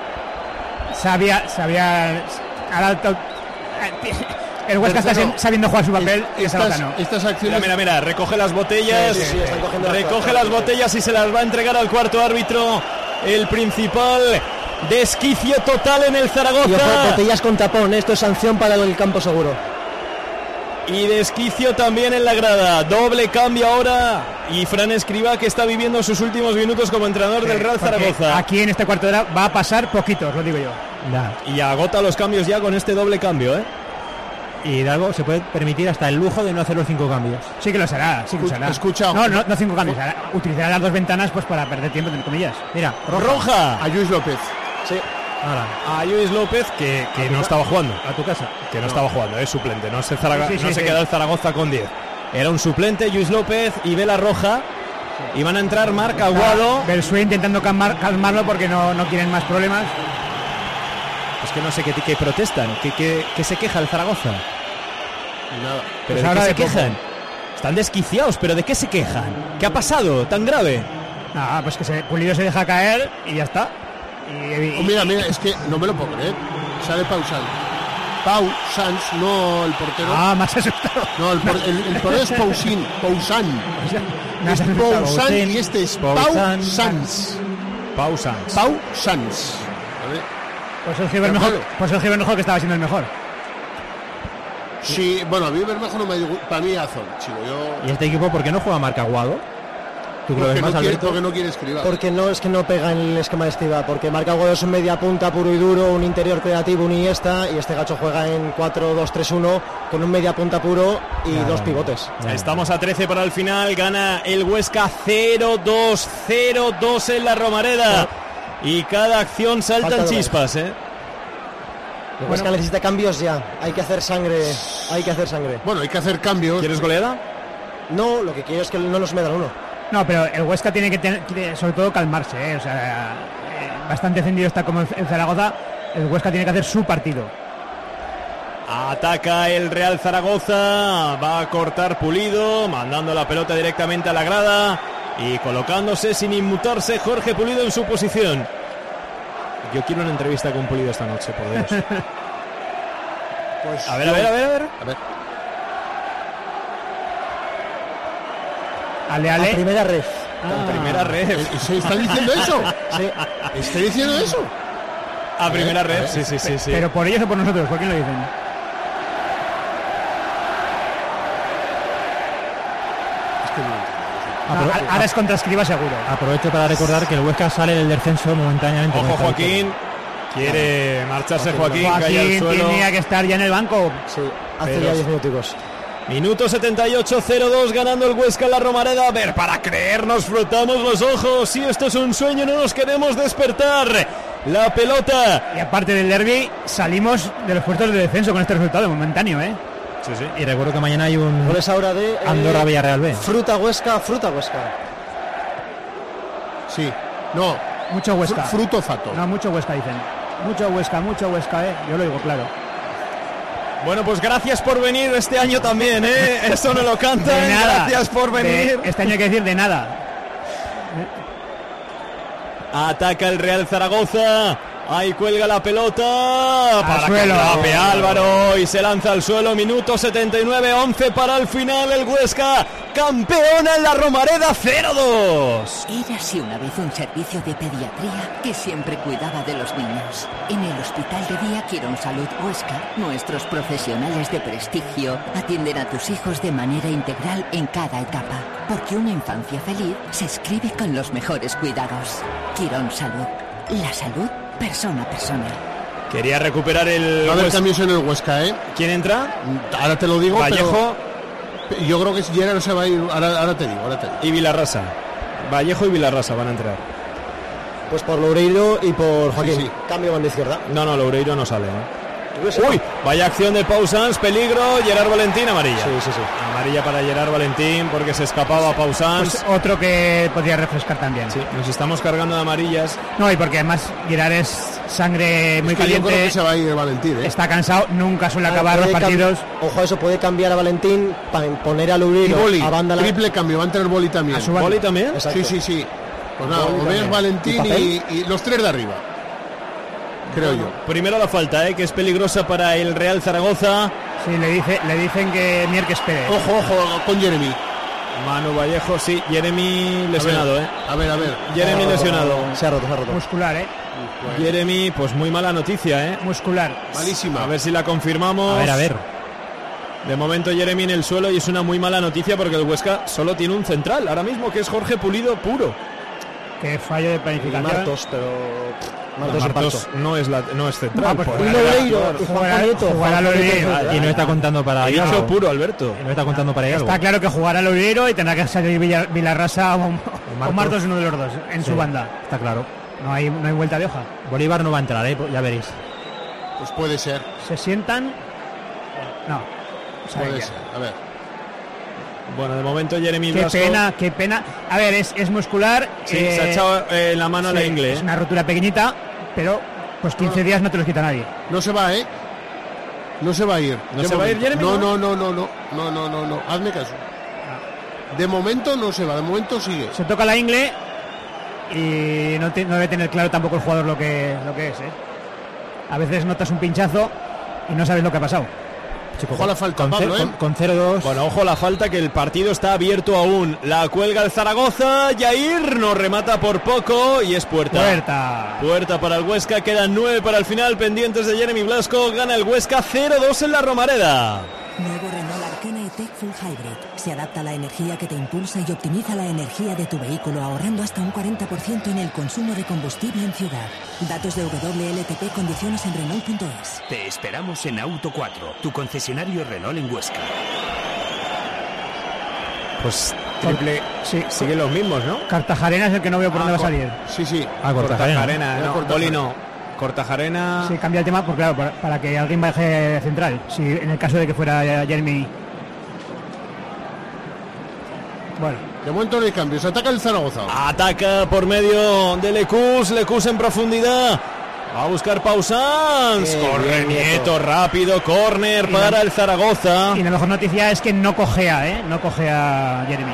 [SPEAKER 4] Sabía, sabía. Ahora to- el Huesca está
[SPEAKER 3] Tercero.
[SPEAKER 4] sabiendo jugar su papel y el
[SPEAKER 3] Estas,
[SPEAKER 4] Zaragoza no.
[SPEAKER 3] estas
[SPEAKER 1] Mira,
[SPEAKER 3] acciones.
[SPEAKER 1] mira, mira, recoge las botellas,
[SPEAKER 2] Sí, sí, sí, están cogiendo las
[SPEAKER 1] recoge
[SPEAKER 2] cosas.
[SPEAKER 1] las botellas y se las va a entregar al cuarto árbitro. El principal desquicio total en el
[SPEAKER 2] Y ojo,
[SPEAKER 1] Zaragoza.
[SPEAKER 2] botellas con tapón, esto es sanción para el campo seguro.
[SPEAKER 1] Y desquicio también en la grada. Doble cambio ahora. Y Fran Escribá, que está viviendo sus últimos minutos como entrenador del Real
[SPEAKER 4] Porque
[SPEAKER 1] Zaragoza.
[SPEAKER 4] aquí en este cuarto de hora va a pasar poquitos, lo digo yo.
[SPEAKER 5] Nada.
[SPEAKER 1] Y agota los cambios ya con este doble cambio, ¿eh?
[SPEAKER 5] Y Hidalgo se puede permitir hasta el lujo de no hacer los cinco cambios.
[SPEAKER 4] Sí que lo será, sí que lo será.
[SPEAKER 3] Escucha.
[SPEAKER 4] No, no, no cinco cambios. hará- Utilizará las dos ventanas pues para perder tiempo, entre comillas.
[SPEAKER 5] Mira,
[SPEAKER 1] Roja.
[SPEAKER 3] A Luis López.
[SPEAKER 2] Sí.
[SPEAKER 5] ahora,
[SPEAKER 1] A Luis López, que, que no estaba jugando.
[SPEAKER 5] a tu casa.
[SPEAKER 1] Que no, estaba jugando, es suplente. No se, Zaraga-
[SPEAKER 4] Sí, sí,
[SPEAKER 1] no
[SPEAKER 4] sí,
[SPEAKER 1] se
[SPEAKER 4] sí.
[SPEAKER 1] queda el Zaragoza con diez. Era un suplente, Luis López y Vela Roja. Y van a entrar Marc Aguado.
[SPEAKER 4] Belsué intentando calmar- calmarlo porque no, no quieren más problemas.
[SPEAKER 1] Es que no sé qué, qué protestan, qué, qué, qué se queja el Zaragoza.
[SPEAKER 3] Nada.
[SPEAKER 1] ¿Pero
[SPEAKER 4] Pues
[SPEAKER 1] de
[SPEAKER 4] ahora
[SPEAKER 1] qué se
[SPEAKER 4] de poco.
[SPEAKER 1] quejan? Están desquiciados, pero ¿de qué se quejan? ¿Qué ha pasado tan grave?
[SPEAKER 4] Ah, pues que se, Pulido se deja caer y ya está. Y, y-
[SPEAKER 3] Oh, mira, mira, es que no me lo puedo creer. Sale Pau Sanz. Pau Sanz, no el portero.
[SPEAKER 4] Ah, más asustado.
[SPEAKER 3] No, el, por- el, el portero es Pausin, Pausan.
[SPEAKER 4] Me has
[SPEAKER 3] Es
[SPEAKER 4] asustado.
[SPEAKER 3] Pausan y este es Pau
[SPEAKER 5] Pausan.
[SPEAKER 3] Sanz.
[SPEAKER 1] Pau Sanz.
[SPEAKER 3] Pau Sanz. ¿Vale?
[SPEAKER 4] Pues Sergio Bermejo,
[SPEAKER 3] Pero bueno.
[SPEAKER 4] pues Sergio Bermejo que estaba siendo el mejor.
[SPEAKER 3] Sí, bueno, a mí Bermejo no me digo, para mí Azón, chico, yo
[SPEAKER 5] ¿Y este equipo por qué no juega Marc Aguado? ¿Tú que lo
[SPEAKER 3] porque
[SPEAKER 5] ves
[SPEAKER 3] no,
[SPEAKER 5] más,
[SPEAKER 3] quiere,
[SPEAKER 5] Alberto?
[SPEAKER 3] porque no quiere escribir.
[SPEAKER 2] Porque no es que no pega en el esquema de Escribá, porque Marc Aguado es un media punta puro y duro, un interior creativo, un Iniesta, y este gacho juega en cuatro dos tres uno con un media punta puro y
[SPEAKER 5] Ya,
[SPEAKER 2] dos
[SPEAKER 5] ya,
[SPEAKER 2] pivotes.
[SPEAKER 5] ya.
[SPEAKER 1] Estamos a trece para el final, gana el Huesca cero dos, cero dos en la Romareda. Y cada acción saltan
[SPEAKER 2] Falta de
[SPEAKER 1] chispas, ¿eh?
[SPEAKER 2] El Huesca necesita cambios ya, hay que hacer sangre, hay que hacer sangre.
[SPEAKER 3] Bueno, hay que hacer cambios.
[SPEAKER 1] ¿Quieres goleada?
[SPEAKER 2] No, lo que quiero es que no nos metan uno.
[SPEAKER 4] No, pero el Huesca tiene que tener, quiere sobre todo calmarse, ¿eh? O sea, eh, bastante encendido está como el Zaragoza. El Huesca tiene que hacer su partido.
[SPEAKER 1] Ataca el Real Zaragoza, va a cortar Pulido, mandando la pelota directamente a la grada y colocándose sin inmutarse Jorge Pulido en su posición. Yo quiero una entrevista con Pulido esta noche, por Dios.
[SPEAKER 3] Pues
[SPEAKER 1] A ver, a ver, a ver, a ver.
[SPEAKER 3] A ver.
[SPEAKER 4] Ale,
[SPEAKER 2] La
[SPEAKER 4] ale.
[SPEAKER 2] primera red.
[SPEAKER 1] A primera red.
[SPEAKER 3] ¿Y se está diciendo eso?
[SPEAKER 2] Sí.
[SPEAKER 3] ¿Está diciendo eso?
[SPEAKER 1] A primera
[SPEAKER 3] a ver.
[SPEAKER 1] red, sí, sí, sí, sí.
[SPEAKER 4] Pero por ellos o por nosotros, ¿por qué lo dicen?
[SPEAKER 3] Es que no lo entiendo.
[SPEAKER 4] No,
[SPEAKER 5] Apro-
[SPEAKER 4] ahora es contra Escribá seguro.
[SPEAKER 5] Aprovecho para recordar que el Huesca sale del descenso momentáneamente.
[SPEAKER 1] Ojo,
[SPEAKER 5] con esta
[SPEAKER 1] Joaquín. Quiere marcharse Joaquín, cae al
[SPEAKER 4] Joaquín
[SPEAKER 1] suelo.
[SPEAKER 4] tenía que estar ya en el banco.
[SPEAKER 2] Sí, hace
[SPEAKER 1] Pero-
[SPEAKER 2] ya diez minuticos.
[SPEAKER 1] Minuto setenta y ocho, cero dos, ganando el Huesca en la Romareda. A ver, para creernos, frotamos los ojos. Si esto es un sueño, no nos queremos despertar. La pelota.
[SPEAKER 4] Y aparte del derbi, salimos de los puestos de descenso con este resultado momentáneo, ¿eh?
[SPEAKER 1] Sí, sí.
[SPEAKER 5] Y recuerdo que mañana hay un
[SPEAKER 2] Por esa hora de eh,
[SPEAKER 5] Andorra Villarreal B.
[SPEAKER 2] Fruta Huesca, fruta Huesca.
[SPEAKER 3] Sí. No.
[SPEAKER 4] Mucho Huesca.
[SPEAKER 3] Fr- Fruto fato.
[SPEAKER 4] No, mucho Huesca dicen. Mucho Huesca, mucho Huesca, ¿eh? Yo lo digo claro.
[SPEAKER 1] Bueno, pues gracias por venir este año también, ¿eh? Eso no lo cantan.
[SPEAKER 4] De nada.
[SPEAKER 1] Gracias por
[SPEAKER 4] De-
[SPEAKER 1] venir.
[SPEAKER 4] este año hay que decir de nada.
[SPEAKER 1] Ataca el Real Zaragoza. Ahí cuelga la pelota. Para que
[SPEAKER 4] suelo.
[SPEAKER 1] atrape Álvaro. Y se lanza al suelo. Minuto setenta y nueve, once para el final. El Huesca, campeona en la Romareda, cero dos.
[SPEAKER 14] Érase una vez un servicio de pediatría que siempre cuidaba de los niños. En el Hospital de Día Quirón Salud Huesca, nuestros profesionales de prestigio atienden a tus hijos de manera integral en cada etapa. Porque una infancia feliz se escribe con los mejores cuidados. Quirón Salud. La salud, persona a persona.
[SPEAKER 1] Quería recuperar el...
[SPEAKER 3] Va a haber cambios en el Huesca, ¿eh?
[SPEAKER 1] ¿Quién entra?
[SPEAKER 3] Ahora te lo digo,
[SPEAKER 1] Vallejo.
[SPEAKER 3] Pero yo creo que si Gerard no se va a ir. Ahora, ahora te digo, ahora te digo.
[SPEAKER 1] Y Vilarrasa. Vallejo y Vilarrasa van a entrar.
[SPEAKER 2] Pues por Loureiro y por Joaquín.
[SPEAKER 3] Sí, sí.
[SPEAKER 2] Cambio banda izquierda.
[SPEAKER 1] No, no, Loureiro no sale, ¿eh? Uy, vaya acción de Pau Sanz, peligro, Gerard Valentín, amarilla.
[SPEAKER 2] Sí, sí, sí.
[SPEAKER 1] Amarilla para Gerard Valentín porque se escapaba Pau Sanz.
[SPEAKER 4] Pues otro que podría refrescar también.
[SPEAKER 1] Sí, nos estamos cargando de amarillas.
[SPEAKER 4] No, y porque además Gerard es sangre muy
[SPEAKER 3] es que
[SPEAKER 4] caliente.
[SPEAKER 3] Yo creo que se va a ir Valentín, ¿eh?
[SPEAKER 4] Está cansado, nunca suele acabar los partidos.
[SPEAKER 2] Ojo, eso puede cambiar a Valentín para poner a Loureiro
[SPEAKER 3] Boli,
[SPEAKER 2] a banda.
[SPEAKER 3] triple cambio, va a entrar Boli también.
[SPEAKER 1] ¿A su ¿Boli también?
[SPEAKER 2] Exacto.
[SPEAKER 3] Sí, sí, sí. Pues nada, Ovejas, Valentín y, y, y los tres de arriba. Creo
[SPEAKER 1] bueno,
[SPEAKER 3] yo.
[SPEAKER 1] Primero la falta, ¿eh? Que es peligrosa para el Real Zaragoza.
[SPEAKER 4] Sí, le dice, le dicen que Mierque espere.
[SPEAKER 3] Ojo, ojo, con Jeremy.
[SPEAKER 1] Manu Vallejo, sí, Jeremy lesionado,
[SPEAKER 3] a ver,
[SPEAKER 1] ¿eh?
[SPEAKER 3] A ver, a ver.
[SPEAKER 1] Jeremy lesionado.
[SPEAKER 2] Se ha roto, se ha roto.
[SPEAKER 4] Muscular, ¿eh?
[SPEAKER 1] Jeremy, pues muy mala noticia, ¿eh?
[SPEAKER 4] Muscular.
[SPEAKER 3] Malísima.
[SPEAKER 1] A ver si la confirmamos.
[SPEAKER 5] A ver, a ver.
[SPEAKER 1] De momento Jeremy en el suelo y es una muy mala noticia porque el Huesca solo tiene un central ahora mismo que es Jorge Pulido puro.
[SPEAKER 4] Que fallo de planificación.
[SPEAKER 2] Martos, pero...
[SPEAKER 1] Martos, Martos no es la, no es central.
[SPEAKER 4] Ah, pues
[SPEAKER 2] y Loureiro, y Juan Nieto.
[SPEAKER 4] Jugará Loureiro.
[SPEAKER 5] Y no está contando para
[SPEAKER 1] He
[SPEAKER 5] Hidalgo.
[SPEAKER 1] dicho puro, Alberto.
[SPEAKER 5] Y no está contando para Hidalgo.
[SPEAKER 4] Está claro que jugará Loureiro y tendrá que salir Villar, Vilarrasa o, o Martos. Martos, uno de los dos, en
[SPEAKER 5] sí,
[SPEAKER 4] su banda.
[SPEAKER 5] Está claro.
[SPEAKER 4] No hay, no hay vuelta de hoja.
[SPEAKER 5] Bolívar no va a entrar, ¿eh? Ya veréis.
[SPEAKER 3] Pues puede ser.
[SPEAKER 4] Se sientan. No.
[SPEAKER 3] Puede
[SPEAKER 4] ya.
[SPEAKER 3] ser. A ver.
[SPEAKER 1] Bueno, de momento Jeremy
[SPEAKER 4] Qué
[SPEAKER 1] Blasco.
[SPEAKER 4] pena, qué pena. A ver, es, es muscular.
[SPEAKER 1] Sí,
[SPEAKER 4] eh,
[SPEAKER 1] se ha echado eh, la mano
[SPEAKER 4] sí,
[SPEAKER 1] a la inglés.
[SPEAKER 4] Es una rotura pequeñita, pero pues quince días no te los quita nadie.
[SPEAKER 3] No se va, ¿eh? No se va a ir.
[SPEAKER 1] ¿No
[SPEAKER 3] De
[SPEAKER 1] se va a ir
[SPEAKER 3] momento.
[SPEAKER 1] Jeremy?
[SPEAKER 3] No, no, no, no, no. No, no, no, no. Hazme caso. De momento no se va, de momento sigue.
[SPEAKER 4] Se toca la ingle y no, te, no debe tener claro tampoco el jugador lo que, lo que es, ¿eh? A veces notas un pinchazo y no sabes lo que ha pasado.
[SPEAKER 5] Chico,
[SPEAKER 3] Ojo a la falta,
[SPEAKER 5] con,
[SPEAKER 3] Pablo,
[SPEAKER 5] ce-
[SPEAKER 3] ¿eh?
[SPEAKER 5] con, con cero dos.
[SPEAKER 1] Bueno, ojo la falta que el partido está abierto aún. La cuelga el Zaragoza. Yair nos remata por poco y es puerta.
[SPEAKER 4] Puerta.
[SPEAKER 1] Puerta para el Huesca. Quedan nueve para el final. Pendientes de Jeremy Blasco. Gana el Huesca cero dos en la Romareda.
[SPEAKER 15] Nuevo Renault Arcana E-Tech Full Hybrid. Se adapta a la energía que te impulsa y optimiza la energía de tu vehículo ahorrando hasta un cuarenta por ciento en el consumo de combustible en ciudad. Datos de W L T P, condiciones en Renault punto es.
[SPEAKER 16] Te esperamos en Auto cuatro, tu concesionario Renault en Huesca.
[SPEAKER 1] Pues triple, sí, siguen los mismos, ¿no?
[SPEAKER 4] Cartajarena es el que no veo por
[SPEAKER 1] Ah,
[SPEAKER 4] dónde va a
[SPEAKER 1] cor-
[SPEAKER 4] salir.
[SPEAKER 3] Sí, sí.
[SPEAKER 5] Ah, Cortajarena.
[SPEAKER 1] Cortajarena, no,
[SPEAKER 3] Cortajarena.
[SPEAKER 1] Boli no. Cortajarena.
[SPEAKER 4] Sí, cambia el tema, pues claro, para, para que alguien baje central. Si en el caso de que fuera Jeremy. Bueno.
[SPEAKER 3] De momento no hay cambios. Ataca el Zaragoza.
[SPEAKER 1] Ataca por medio de Lecus. Lecus en profundidad. Va a buscar Pausans.
[SPEAKER 2] Qué
[SPEAKER 1] Corre
[SPEAKER 2] bien,
[SPEAKER 1] Nieto,
[SPEAKER 2] Nieto.
[SPEAKER 1] rápido. Córner
[SPEAKER 4] Y
[SPEAKER 1] para
[SPEAKER 4] la-
[SPEAKER 1] el Zaragoza.
[SPEAKER 4] Y la mejor noticia es que no cojea, ¿eh? No cojea Jeremy.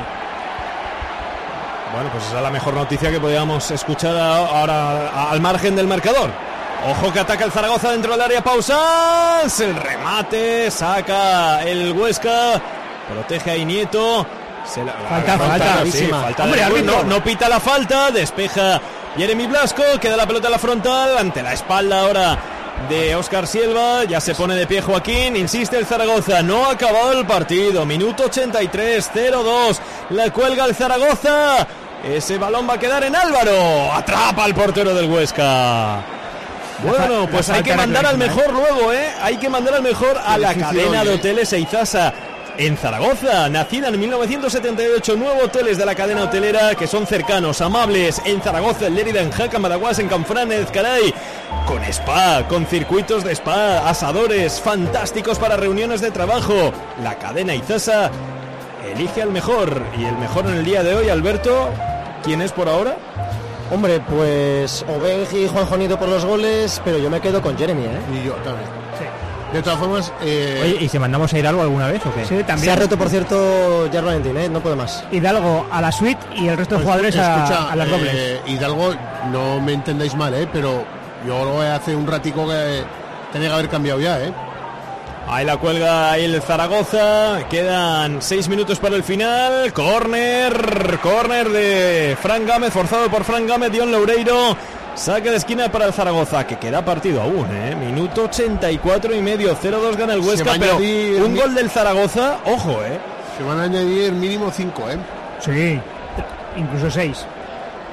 [SPEAKER 1] Bueno, pues esa es la mejor noticia que podíamos escuchar a- ahora a- al margen del marcador. Ojo que ataca el Zaragoza dentro del área. Pausans. El remate. Saca el Huesca. Protege ahí Nieto. Se la-
[SPEAKER 4] Falta, falta.
[SPEAKER 1] sí,
[SPEAKER 2] Clarísima.
[SPEAKER 1] falta
[SPEAKER 4] Hombre,
[SPEAKER 1] de-
[SPEAKER 4] árbitro.
[SPEAKER 1] no, no pita la falta. Despeja Jeremy Blasco. Queda la pelota en la frontal. Ante la espalda ahora de Óscar Silva. Ya se pone de pie Joaquín. Insiste el Zaragoza. No ha acabado el partido. Minuto ochenta y tres. cero dos. La cuelga el Zaragoza. Ese balón va a quedar en Álvaro. Atrapa al portero del Huesca. Bueno,
[SPEAKER 4] La
[SPEAKER 1] pues hay
[SPEAKER 4] falta
[SPEAKER 1] que mandar al
[SPEAKER 4] clarísima,
[SPEAKER 1] mejor luego, ¿eh? Hay que mandar al mejor a la
[SPEAKER 3] difícil
[SPEAKER 1] cadena
[SPEAKER 3] hoy,
[SPEAKER 1] de
[SPEAKER 3] ¿eh?
[SPEAKER 1] hoteles Eizasa en Zaragoza. Nacida en mil novecientos setenta y ocho, nueve hoteles de la cadena hotelera que son cercanos, amables, en Zaragoza, en Lérida, en Jaca, Madaguas, en Canfrán, en Ezcaray, con spa, con circuitos de spa, asadores, fantásticos para reuniones de trabajo. La cadena Eizasa elige al mejor, y el mejor en el día de hoy, Alberto, ¿quién es por ahora?
[SPEAKER 2] Hombre, pues Obeg y Juan Jonido por los goles, pero yo me quedo con Jeremy, ¿eh?
[SPEAKER 3] Y yo también. De todas formas, eh,
[SPEAKER 5] Oye, ¿y si mandamos a Hidalgo alguna vez o qué?
[SPEAKER 4] Sí,
[SPEAKER 2] Se ha
[SPEAKER 4] también.
[SPEAKER 2] roto, por cierto, Gerard Valentín, ¿eh? No puede más.
[SPEAKER 4] Hidalgo a la suite y el resto de
[SPEAKER 3] pues,
[SPEAKER 4] jugadores a-
[SPEAKER 3] escucha,
[SPEAKER 4] a, las dobles.
[SPEAKER 3] eh, Hidalgo, no me entendáis mal, ¿eh? Pero yo lo hace un ratico que tenía que haber cambiado ya, ¿eh?
[SPEAKER 1] Ahí la cuelga el Zaragoza. Quedan seis minutos para el final. Córner. Córner de Fran Gámez. Forzado por Fran Gámez. Dion Loureiro. Saque de esquina para el Zaragoza. Que queda partido aún, ¿eh? Minuto ochenta y cuatro y medio. cero dos gana el
[SPEAKER 3] Se va
[SPEAKER 1] Huesca.
[SPEAKER 3] a
[SPEAKER 1] Pero
[SPEAKER 3] añadir
[SPEAKER 1] un
[SPEAKER 3] mi-
[SPEAKER 1] gol del Zaragoza. Ojo, ¿eh?
[SPEAKER 3] Se van a añadir mínimo cinco, ¿eh?
[SPEAKER 4] Sí, incluso seis.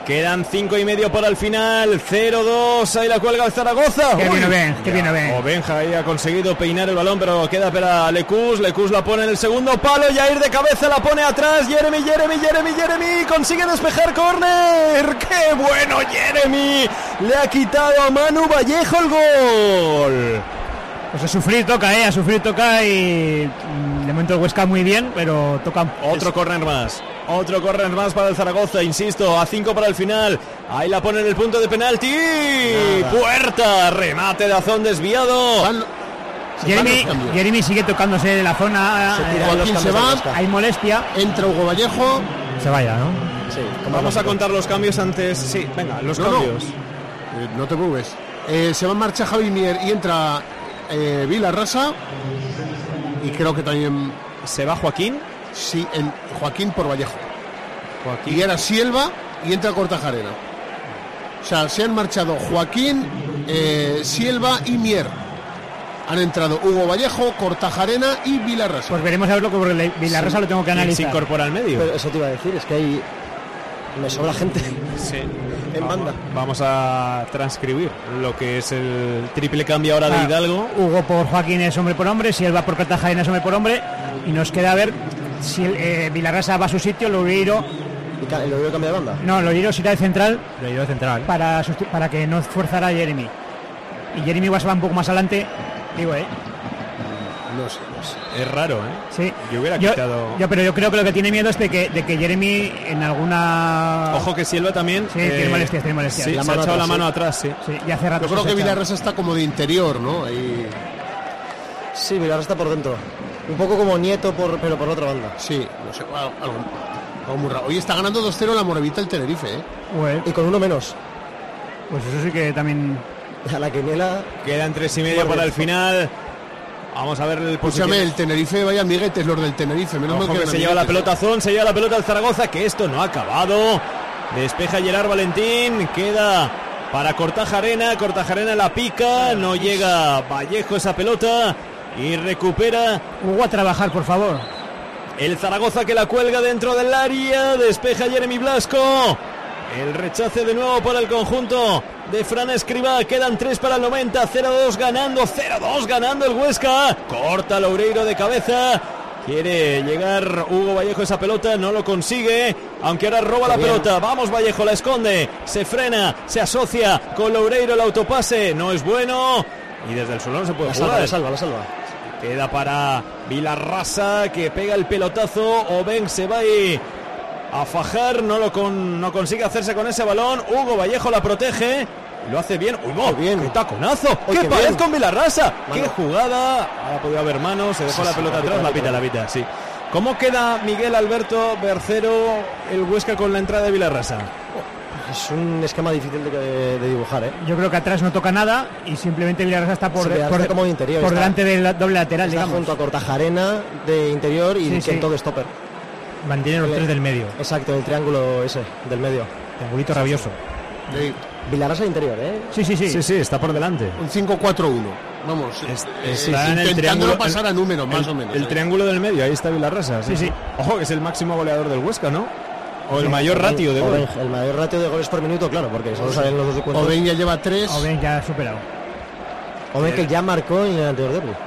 [SPEAKER 1] Quedan cinco y medio para el final. cero dos. Ahí la cuelga el Zaragoza.
[SPEAKER 4] Qué bien Oben, qué bien Oben.
[SPEAKER 1] Obenja ahí ha conseguido peinar el balón, pero queda para Lecus. Lecus la pone en el segundo palo. Jair de cabeza la pone atrás. Jeremy, Jeremy, Jeremy, Jeremy. Consigue despejar córner. ¡Qué bueno, Jeremy! Le ha quitado a Manu Vallejo el gol.
[SPEAKER 4] Pues a sufrir toca, eh. A sufrir toca y de momento el Huesca muy bien, pero toca.
[SPEAKER 1] Otro córner más. Otro córner más para el Zaragoza, insisto, a cinco para el final. Ahí la pone en el punto de penalti. Nada. Puerta, remate de Azón desviado. Van,
[SPEAKER 4] Jeremy, Jeremy sigue tocándose de la zona.
[SPEAKER 3] Se, tira, eh, se va.
[SPEAKER 4] Hay molestia.
[SPEAKER 3] Entra Hugo Vallejo.
[SPEAKER 5] Se vaya, ¿no?
[SPEAKER 1] Sí. Vamos a contar los cambios antes. Sí, venga, los
[SPEAKER 3] no,
[SPEAKER 1] cambios.
[SPEAKER 3] No, eh, no te preocupes. Eh, se va en marcha Javi Mier y entra eh, Vilarrasa. Y creo que también
[SPEAKER 1] se va Joaquín.
[SPEAKER 3] Sí, en Joaquín por Vallejo.
[SPEAKER 1] Joaquín.
[SPEAKER 3] Y era Silva y entra Cortajarena. O sea, se han marchado Joaquín, eh, Silva y Mier. Han entrado Hugo Vallejo, Cortajarena y Vilarrasa.
[SPEAKER 4] Pues veremos a verlo, porque Vilarrasa sí, lo tengo que analizar.
[SPEAKER 1] Se incorpora al medio.
[SPEAKER 2] Pero eso te iba a decir, es que hay... me sobra gente.
[SPEAKER 1] Sí.
[SPEAKER 2] En
[SPEAKER 1] vamos,
[SPEAKER 2] banda.
[SPEAKER 1] Vamos a transcribir lo que es el triple cambio ahora de ah, Hidalgo.
[SPEAKER 4] Hugo por Joaquín es hombre por hombre, Silva por Cortajarena es hombre por hombre. Y nos queda ver si el, eh, Vilarrasa va a su sitio, Loureiro.
[SPEAKER 2] ¿El Loureiro cambia de banda?
[SPEAKER 4] No, Loureiro se irá de central.
[SPEAKER 5] Loureiro de central.
[SPEAKER 4] Para, para que no forzara a Jeremy. Y Jeremy va a un poco más adelante. Digo, ¿eh?
[SPEAKER 3] No sé, no sé.
[SPEAKER 1] Es raro, ¿eh?
[SPEAKER 4] Sí.
[SPEAKER 1] Yo hubiera
[SPEAKER 4] yo,
[SPEAKER 1] quitado.
[SPEAKER 4] Yo, pero yo creo que lo que tiene miedo es de que, de que Jeremy en alguna.
[SPEAKER 1] Ojo que Silva también.
[SPEAKER 4] Sí, eh, tiene molestias, tiene molestias.
[SPEAKER 1] Sí,
[SPEAKER 4] la
[SPEAKER 1] se
[SPEAKER 4] mano
[SPEAKER 1] ha echado
[SPEAKER 4] atrás,
[SPEAKER 1] la mano
[SPEAKER 4] sí.
[SPEAKER 1] atrás, sí.
[SPEAKER 4] Sí, y hace rato.
[SPEAKER 3] Yo creo que Vilarrasa está como de interior, ¿no? Ahí...
[SPEAKER 2] Sí, Vilarrasa está por dentro. Un poco como Nieto, por, pero por otra banda.
[SPEAKER 3] Sí, no sé, algo, algo muy raro. Hoy está ganando dos cero la Moravita el Tenerife, ¿eh?
[SPEAKER 4] Bueno.
[SPEAKER 2] Y con uno menos.
[SPEAKER 4] Pues eso sí que también.
[SPEAKER 2] A la quiniela.
[SPEAKER 1] Quedan tres y medio para el final. Vamos a ver el
[SPEAKER 3] Escúchame, el Tenerife, vaya amiguetes los del Tenerife. Menos
[SPEAKER 1] Ojo
[SPEAKER 3] mal que,
[SPEAKER 1] que se lleva la pelota Azón, se lleva la pelota al Zaragoza, que esto no ha acabado. Despeja Gerard Valentín, queda para Cortajarena, Cortajarena la pica, no llega Vallejo esa pelota y recupera.
[SPEAKER 4] Hugo a trabajar, por favor.
[SPEAKER 1] El Zaragoza que la cuelga dentro del área, despeja Jeremy Blasco. El rechace de nuevo para el conjunto de Fran Escribá. Quedan tres para el noventa. cero dos ganando. cero dos ganando el Huesca. Corta Loureiro de cabeza. Quiere llegar Hugo Vallejo esa pelota. No lo consigue. Aunque ahora roba la pelota. Vamos Vallejo, la esconde. Se frena. Se asocia con Loureiro. El autopase no es bueno. Y desde el suelo no se puede
[SPEAKER 2] la
[SPEAKER 1] jugar.
[SPEAKER 2] Salva, la salva, la salva.
[SPEAKER 1] Queda para Vilarrasa, que pega el pelotazo. Oben se va y... a fajar, no lo con, no consigue hacerse con ese balón. Hugo Vallejo la protege, lo hace bien. Uy, no, bien. ¡Qué taconazo! ¡Qué, qué pared con Vilarrasa! Mano. ¡Qué jugada! Ha podido haber manos, se dejó sí, la pelota sí, atrás, la pita, la pita, sí. ¿Cómo queda Miguel Alberto Bercero el Huesca con la entrada de Vilarrasa?
[SPEAKER 2] Es un esquema difícil de, de, de dibujar, ¿eh?
[SPEAKER 4] Yo creo que atrás no toca nada y simplemente Vilarrasa está por,
[SPEAKER 2] sí,
[SPEAKER 4] de, por,
[SPEAKER 2] como de interior,
[SPEAKER 4] por
[SPEAKER 2] está,
[SPEAKER 4] delante del doble lateral,
[SPEAKER 2] está
[SPEAKER 4] digamos.
[SPEAKER 2] Junto a Cortajarena de interior y
[SPEAKER 4] sí,
[SPEAKER 2] Kento
[SPEAKER 4] sí.
[SPEAKER 2] de stopper.
[SPEAKER 5] Mantiene los el, tres del medio.
[SPEAKER 2] Exacto, el triángulo ese, del medio.
[SPEAKER 5] Triangulito rabioso.
[SPEAKER 3] Sí.
[SPEAKER 2] Vilarrasa de interior, ¿eh?
[SPEAKER 4] Sí, sí, sí.
[SPEAKER 1] Sí, sí, está por delante.
[SPEAKER 3] Un cinco cuatro uno. Vamos,
[SPEAKER 1] es,
[SPEAKER 3] es, está en el triángulo pasar a números, más
[SPEAKER 1] el,
[SPEAKER 3] o menos.
[SPEAKER 1] El
[SPEAKER 3] ¿eh?
[SPEAKER 1] triángulo del medio, ahí está Vilarrasa.
[SPEAKER 4] Sí, sí. sí.
[SPEAKER 1] Ojo, que es el máximo goleador del Huesca, ¿no? O el sí, mayor ratio de
[SPEAKER 2] goles. El mayor ratio de goles por minuto, claro, porque solo salen los dos encuentros.
[SPEAKER 3] Oben ya lleva tres.
[SPEAKER 4] Oben ya ha superado.
[SPEAKER 2] Oben que ya marcó en el anterior derbi.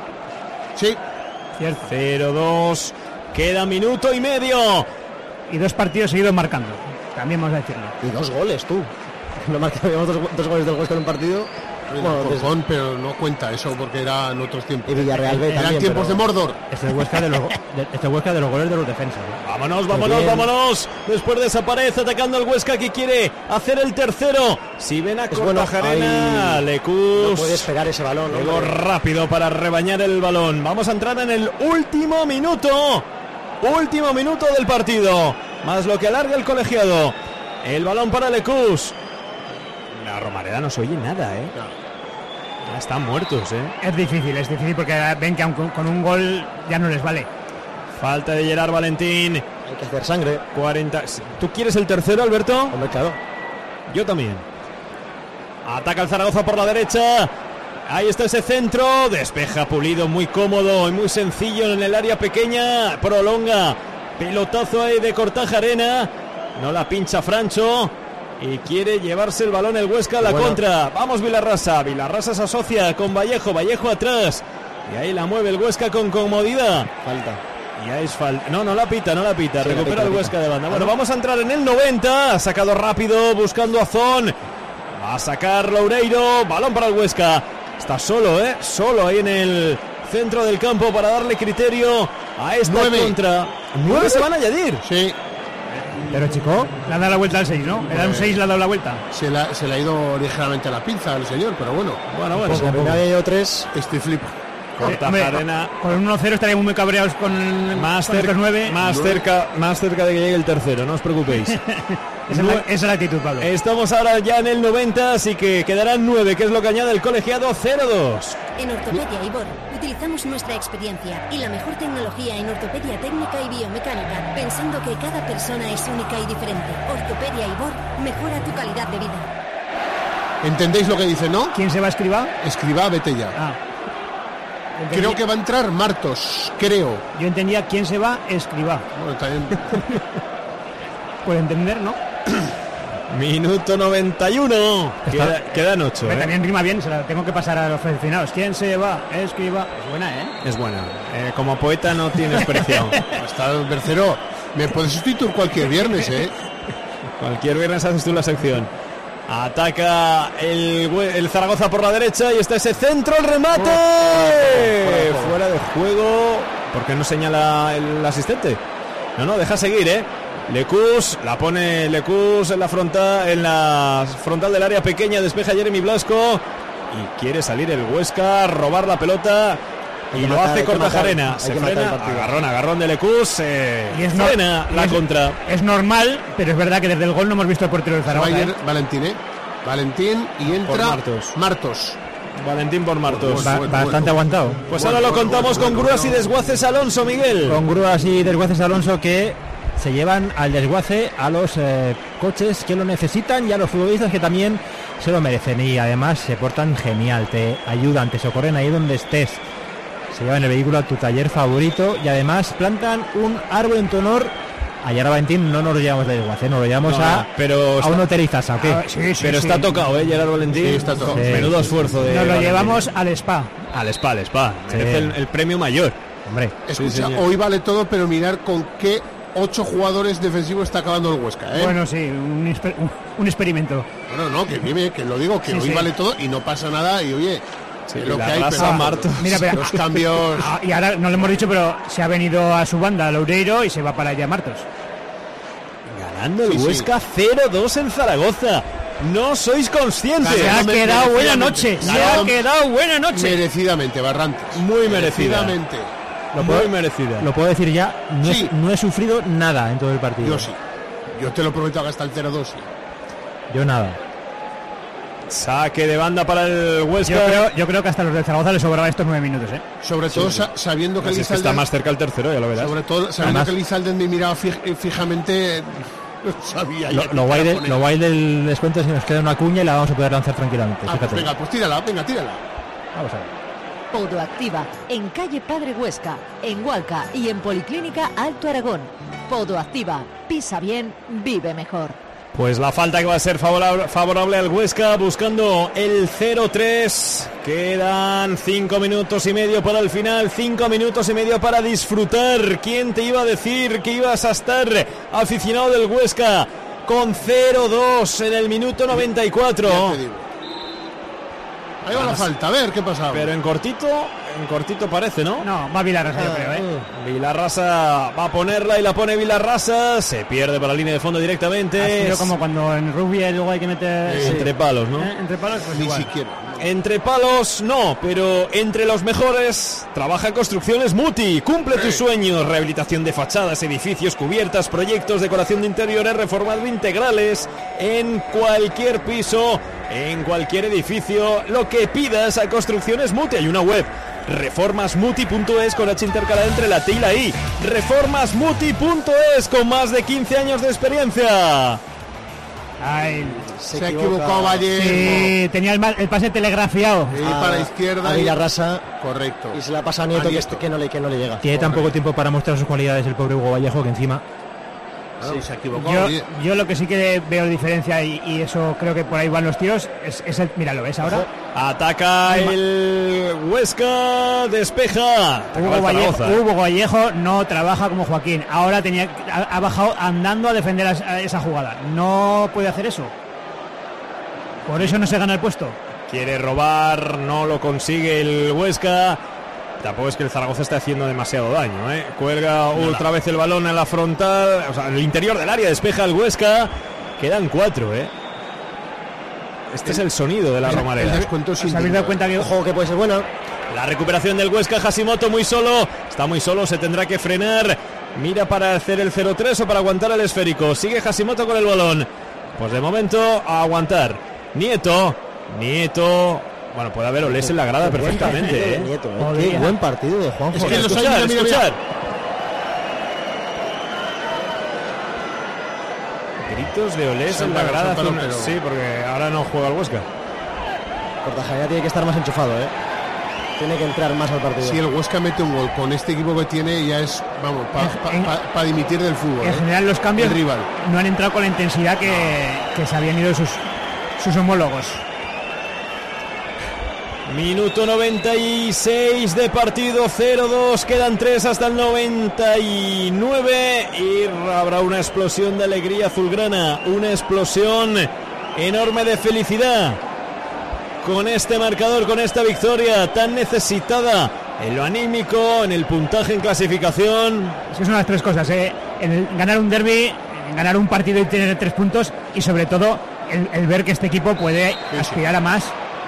[SPEAKER 3] Sí.
[SPEAKER 1] cero dos. Queda minuto y medio.
[SPEAKER 4] Y dos partidos seguidos marcando. También vamos a decirlo.
[SPEAKER 2] Y dos goles, tú. No marcamos dos, dos goles del Huesca en un partido.
[SPEAKER 3] Bueno, Corcón, desde... pero no cuenta eso porque era en otros tiempos.
[SPEAKER 2] Y Villarreal B
[SPEAKER 3] Eran
[SPEAKER 2] también,
[SPEAKER 3] tiempos
[SPEAKER 2] pero...
[SPEAKER 3] de Mordor.
[SPEAKER 5] Este es Huesca de los, de, este Huesca de los goles de los defensas. ¿eh?
[SPEAKER 1] Vámonos, vámonos, vámonos. Después de esa pared atacando al Huesca que quiere hacer el tercero. Si ven a Cortajarena, bueno, Lecus.
[SPEAKER 2] No puede esperar ese balón.
[SPEAKER 1] Luego rápido para rebañar el balón. Vamos a entrar en el último minuto. Último minuto del partido. Más lo que alarga el colegiado. El balón para Lecus. La Romareda no se oye nada, ¿eh? No. Ya están muertos, ¿eh?
[SPEAKER 4] Es difícil, es difícil porque ven que aun con un gol ya no les vale.
[SPEAKER 1] Falta de Gerard Valentín.
[SPEAKER 2] Hay que hacer sangre.
[SPEAKER 1] cuarenta. ¿Tú quieres el tercero, Alberto?
[SPEAKER 2] Hombre, claro.
[SPEAKER 1] Yo también. Ataca el Zaragoza por la derecha. Ahí está ese centro. Despeja Pulido, muy cómodo y muy sencillo en el área pequeña. Prolonga. Pelotazo ahí de Cortajarena. No la pincha Francho. y quiere llevarse el balón el Huesca a la
[SPEAKER 2] bueno.
[SPEAKER 1] contra. Vamos Vilarrasa, Vilarrasa se asocia con Vallejo, Vallejo atrás y ahí la mueve el Huesca con comodidad.
[SPEAKER 2] Falta.
[SPEAKER 1] Y ahí es falta. No, no la pita, no la pita.
[SPEAKER 2] Sí,
[SPEAKER 1] Recupera
[SPEAKER 2] la pita,
[SPEAKER 1] el
[SPEAKER 2] la
[SPEAKER 1] Huesca
[SPEAKER 2] pita.
[SPEAKER 1] de banda. Bueno, vamos a entrar en el noventa. Ha sacado rápido buscando a Zon. Va a sacar Loureiro. Balón para el Huesca. Está solo, ¿eh? Solo ahí en el centro del campo para darle criterio a esta
[SPEAKER 3] Nueve.
[SPEAKER 1] contra. Nueve se van a añadir.
[SPEAKER 3] Sí.
[SPEAKER 4] Pero chico, le ha dado la vuelta al seis, ¿no? Era un seis, le ha dado la vuelta.
[SPEAKER 3] Se, la, se le ha ido ligeramente la pinza al señor, pero bueno.
[SPEAKER 1] Bueno, bueno.
[SPEAKER 2] Pues la primera de ello tres.
[SPEAKER 3] Estoy flipa.
[SPEAKER 1] Cortajarena.
[SPEAKER 4] Con un uno cero estaríamos muy cabreados con,
[SPEAKER 1] Más,
[SPEAKER 4] con
[SPEAKER 1] cerca,
[SPEAKER 4] estos nueve.
[SPEAKER 1] más, cerca, más cerca de que llegue el tercero, no os preocupéis.
[SPEAKER 4] Esa es, la, esa es la actitud, Pablo.
[SPEAKER 1] Estamos ahora ya en el noventa, así que quedarán nueve, que es lo que añade el colegiado cero dos.
[SPEAKER 17] En Ortopedia Ibor utilizamos nuestra experiencia y la mejor tecnología en ortopedia técnica y biomecánica, pensando que cada persona es única y diferente. Ortopedia Ibor mejora tu calidad de vida.
[SPEAKER 3] ¿Entendéis lo que dice, no?
[SPEAKER 4] ¿Quién se va a escribir?
[SPEAKER 3] Escriba, vete ya.
[SPEAKER 4] Ah.
[SPEAKER 3] Creo que va a entrar Martos, creo.
[SPEAKER 4] Yo entendía quién se va, escriba.
[SPEAKER 3] Bueno, también.
[SPEAKER 4] Puede entender, ¿no?
[SPEAKER 1] Minuto noventa y uno. Queda, quedan ocho.
[SPEAKER 4] Pero
[SPEAKER 1] ¿eh?
[SPEAKER 4] también rima bien, se la tengo que pasar a los aficionados. ¿Quién se va? Escriba. Es buena, ¿eh?
[SPEAKER 1] Es buena. Eh, como poeta no tienes precio.
[SPEAKER 3] Hasta el tercero. Me puedes sustituir cualquier viernes, ¿eh?
[SPEAKER 1] Cualquier viernes haces tú la sección. Ataca el, el Zaragoza por la derecha y está ese centro, el remate. Oh, fuera, de juego. ¿Por qué no señala el asistente? No, no, deja seguir, ¿eh? Lecus, la pone Lecus en la frontal, en la frontal del área pequeña, despeja Jeremy Blasco y quiere salir el Huesca, robar la pelota y lo hace Cortajarena. Se frena, agarrón, agarrón de Lecus, eh,
[SPEAKER 4] y es no,
[SPEAKER 1] frena la
[SPEAKER 4] es,
[SPEAKER 1] contra.
[SPEAKER 4] Es normal, pero es verdad que desde el gol no hemos visto el portero del Zaragoza.
[SPEAKER 3] Ayer,
[SPEAKER 4] ¿eh?
[SPEAKER 3] Valentín, ¿eh? Valentín y entra
[SPEAKER 1] Martos.
[SPEAKER 3] Martos.
[SPEAKER 1] Valentín por Martos.
[SPEAKER 5] Ba- bastante aguantado.
[SPEAKER 1] Pues
[SPEAKER 3] Bueno,
[SPEAKER 1] ahora lo
[SPEAKER 3] bueno,
[SPEAKER 1] contamos
[SPEAKER 3] bueno,
[SPEAKER 1] con
[SPEAKER 3] bueno,
[SPEAKER 1] grúas
[SPEAKER 3] bueno.
[SPEAKER 1] y desguaces Alonso, Miguel.
[SPEAKER 5] Con grúas y desguaces Alonso que se llevan al desguace a los eh, coches que lo necesitan y a los futbolistas que también se lo merecen y además se portan genial, te ayudan, te socorren ahí donde estés, se llevan el vehículo a tu taller favorito y además plantan un árbol en tu honor. Ayer a Valentín no nos lo llevamos de desguace, nos lo llevamos
[SPEAKER 1] No,
[SPEAKER 5] a,
[SPEAKER 1] pero
[SPEAKER 5] a
[SPEAKER 1] está-
[SPEAKER 5] un hoterizaza, ¿o qué?
[SPEAKER 4] Ah, sí, sí,
[SPEAKER 1] Pero
[SPEAKER 4] sí.
[SPEAKER 1] está tocado, ¿eh? Gerard Valentín.
[SPEAKER 3] Sí, está tocado.
[SPEAKER 1] Sí. Menudo esfuerzo de
[SPEAKER 4] Nos lo
[SPEAKER 1] Valentín.
[SPEAKER 4] llevamos al spa.
[SPEAKER 1] Al spa, al spa.
[SPEAKER 5] Sí.
[SPEAKER 1] Merece el, el premio mayor.
[SPEAKER 5] Hombre,
[SPEAKER 3] Escucha,
[SPEAKER 1] Sí, señor.
[SPEAKER 3] hoy vale todo, pero mirar con qué ocho jugadores defensivos está acabando el Huesca, ¿eh?
[SPEAKER 4] Bueno, sí, un, exper- un, un experimento.
[SPEAKER 3] Bueno, no, que dime, que lo digo, que
[SPEAKER 4] Sí,
[SPEAKER 3] hoy
[SPEAKER 4] sí.
[SPEAKER 3] vale todo y no pasa nada y oye,
[SPEAKER 1] Sí,
[SPEAKER 3] es lo
[SPEAKER 1] la
[SPEAKER 3] que hay,
[SPEAKER 1] raza
[SPEAKER 3] pero
[SPEAKER 1] Martos.
[SPEAKER 4] Mira, pero-
[SPEAKER 3] los cambios.
[SPEAKER 4] Ah, y ahora no lo hemos dicho, pero se ha venido a su banda Loureiro y se va para allá Martos.
[SPEAKER 1] Ganando el
[SPEAKER 3] Sí, sí.
[SPEAKER 1] Huesca cero dos en Zaragoza. No sois conscientes.
[SPEAKER 4] Se ha
[SPEAKER 3] Ganando
[SPEAKER 4] quedado buena
[SPEAKER 3] merecidamente.
[SPEAKER 4] noche. Se ha
[SPEAKER 3] Ganado
[SPEAKER 4] quedado buena noche.
[SPEAKER 3] Merecidamente, Barrantes.
[SPEAKER 1] Muy merecida.
[SPEAKER 3] Merecidamente.
[SPEAKER 5] lo
[SPEAKER 1] Muy
[SPEAKER 5] puedo,
[SPEAKER 1] merecida.
[SPEAKER 5] lo puedo decir ya, no,
[SPEAKER 3] Sí.
[SPEAKER 5] he, no he sufrido nada en todo el partido.
[SPEAKER 3] Yo sí. Yo te lo prometo que hasta el cero dos.
[SPEAKER 5] Yo nada.
[SPEAKER 1] Saque de banda para el Huesca.
[SPEAKER 4] Yo creo, yo creo que hasta los del Zaragoza les sobraba estos nueve minutos, ¿eh?
[SPEAKER 3] Sobre todo
[SPEAKER 1] sí.
[SPEAKER 3] sa- sabiendo que
[SPEAKER 1] Así
[SPEAKER 3] el
[SPEAKER 1] es que está
[SPEAKER 3] Lizalden,
[SPEAKER 1] más cerca el tercero, ya lo verás.
[SPEAKER 3] sobre todo sabiendo
[SPEAKER 5] Además-
[SPEAKER 3] que el Lizalden me miraba fij- fijamente, no sabía
[SPEAKER 5] Lo,
[SPEAKER 3] ya qué
[SPEAKER 5] lo, guay
[SPEAKER 3] cara
[SPEAKER 5] del,
[SPEAKER 3] poner.
[SPEAKER 5] lo guay del descuento es que nos queda una cuña y la vamos a poder lanzar tranquilamente.
[SPEAKER 3] Ah, pues
[SPEAKER 5] Fíjate.
[SPEAKER 3] venga, pues tírala, venga, tírala.
[SPEAKER 5] Vamos a ver.
[SPEAKER 10] Podoactiva, en calle Padre Huesca, en Hualca y en Policlínica Alto Aragón. Podoactiva, pisa bien, vive mejor.
[SPEAKER 1] Pues la falta que va a ser favorable, favorable al Huesca, buscando el cero tres. Quedan cinco minutos y medio para el final, cinco minutos y medio para disfrutar. ¿Quién te iba a decir que ibas a estar aficionado del Huesca con cero dos en el minuto noventa y cuatro?
[SPEAKER 3] Ya te digo. Ahí va la falta, a ver qué pasa.
[SPEAKER 1] Pero en cortito, en cortito parece, ¿no?
[SPEAKER 4] No, va Vilarrasa, yo creo, ¿eh?
[SPEAKER 1] Vilarrasa va a ponerla y la pone Vilarrasa. Se pierde por la línea de fondo
[SPEAKER 4] Ha
[SPEAKER 1] directamente.
[SPEAKER 4] sido como cuando en rugby luego hay que meter...
[SPEAKER 1] Sí. Entre palos, ¿no?
[SPEAKER 4] ¿Eh? Entre palos, pues
[SPEAKER 3] Ni
[SPEAKER 4] igual.
[SPEAKER 3] siquiera.
[SPEAKER 1] Entre palos no, pero entre los mejores trabaja Construcciones Muti. Cumple tus sueños, rehabilitación de fachadas, edificios, cubiertas, proyectos, decoración de interiores, reformas integrales en cualquier piso, en cualquier edificio, lo que pidas a Construcciones Muti. Hay una web, reformasmuti punto es, con H intercalada entre la T y la I. reformasmuti punto es, con más de quince años de experiencia.
[SPEAKER 4] Ay,
[SPEAKER 3] Se, ha equivocado Vallejo.
[SPEAKER 4] sí, tenía el, ma- el pase telegrafiado.
[SPEAKER 3] Sí, para la izquierda.
[SPEAKER 2] A
[SPEAKER 3] y-
[SPEAKER 2] Villarrasa.
[SPEAKER 3] Correcto.
[SPEAKER 2] Y se la pasa a Nieto,
[SPEAKER 3] A
[SPEAKER 2] que,
[SPEAKER 3] Nieto.
[SPEAKER 2] este- que, no le, que no le llega.
[SPEAKER 5] Tiene tan poco tiempo para mostrar sus cualidades el pobre Hugo Vallejo que encima
[SPEAKER 3] Claro,
[SPEAKER 4] Sí.
[SPEAKER 3] se equivocó.
[SPEAKER 4] Yo,
[SPEAKER 3] Oye,
[SPEAKER 4] yo lo que sí que veo diferencia y, y eso creo que por ahí van los tiros es, es el, mira, ¿lo ves ahora?
[SPEAKER 1] Ataca el Huesca, despeja.
[SPEAKER 4] Hugo Vallejo, Hugo Vallejo no trabaja como Joaquín. Ahora tenía ha, ha bajado andando a defender a, a esa jugada. No puede hacer eso. Por eso no se gana el puesto.
[SPEAKER 1] Quiere robar, no lo consigue el Huesca. Tampoco es que el Zaragoza esté haciendo demasiado daño, ¿eh? Cuelga otra vez el balón en la frontal, o sea, en el interior del área, despeja el Huesca. Quedan cuatro, ¿eh? Este es el sonido de la Romareda.
[SPEAKER 4] ¿Os habéis dado cuenta que
[SPEAKER 2] ojo que puede ser buena?
[SPEAKER 1] La recuperación del Huesca, Hashimoto muy solo, está muy solo, se tendrá que frenar. Mira para hacer el cero tres o para aguantar el esférico. Sigue Hashimoto con el balón. Pues de momento a aguantar. Nieto, Nieto. Bueno, puede haber Olés en la grada
[SPEAKER 2] Qué buen
[SPEAKER 1] perfectamente,
[SPEAKER 2] partido de
[SPEAKER 1] ¿eh?
[SPEAKER 2] Nieto, ¿eh? Qué buen partido de Juanjo.
[SPEAKER 3] Es que los
[SPEAKER 1] escuchar,
[SPEAKER 3] hay- mira, mira,
[SPEAKER 1] escuchar. Gritos de Olés
[SPEAKER 3] Se
[SPEAKER 1] en la
[SPEAKER 3] han
[SPEAKER 1] grada.
[SPEAKER 3] parado,
[SPEAKER 1] hace una-
[SPEAKER 3] pero-
[SPEAKER 1] Sí, porque ahora no juega el Huesca.
[SPEAKER 2] Cortajarena tiene que estar más enchufado, ¿eh? Tiene que entrar más al partido.
[SPEAKER 3] Si el Huesca mete un gol con este equipo que tiene, ya es, vamos, para
[SPEAKER 4] En-
[SPEAKER 3] pa, pa, pa dimitir del fútbol.
[SPEAKER 4] en
[SPEAKER 3] ¿eh?
[SPEAKER 4] general los cambios
[SPEAKER 3] El rival.
[SPEAKER 4] no han entrado con la intensidad que, que se habían ido sus, sus homólogos.
[SPEAKER 1] Minuto noventa y seis de partido, cero dos, quedan tres hasta el noventa y nueve y habrá una explosión de alegría azulgrana, una explosión enorme de felicidad con este marcador, con esta victoria tan necesitada en lo anímico, en el puntaje en clasificación.
[SPEAKER 4] Es que son las tres cosas, ¿eh? El ganar un derbi, ganar un partido y tener tres puntos y sobre todo el, el ver que este equipo puede aspirar a más.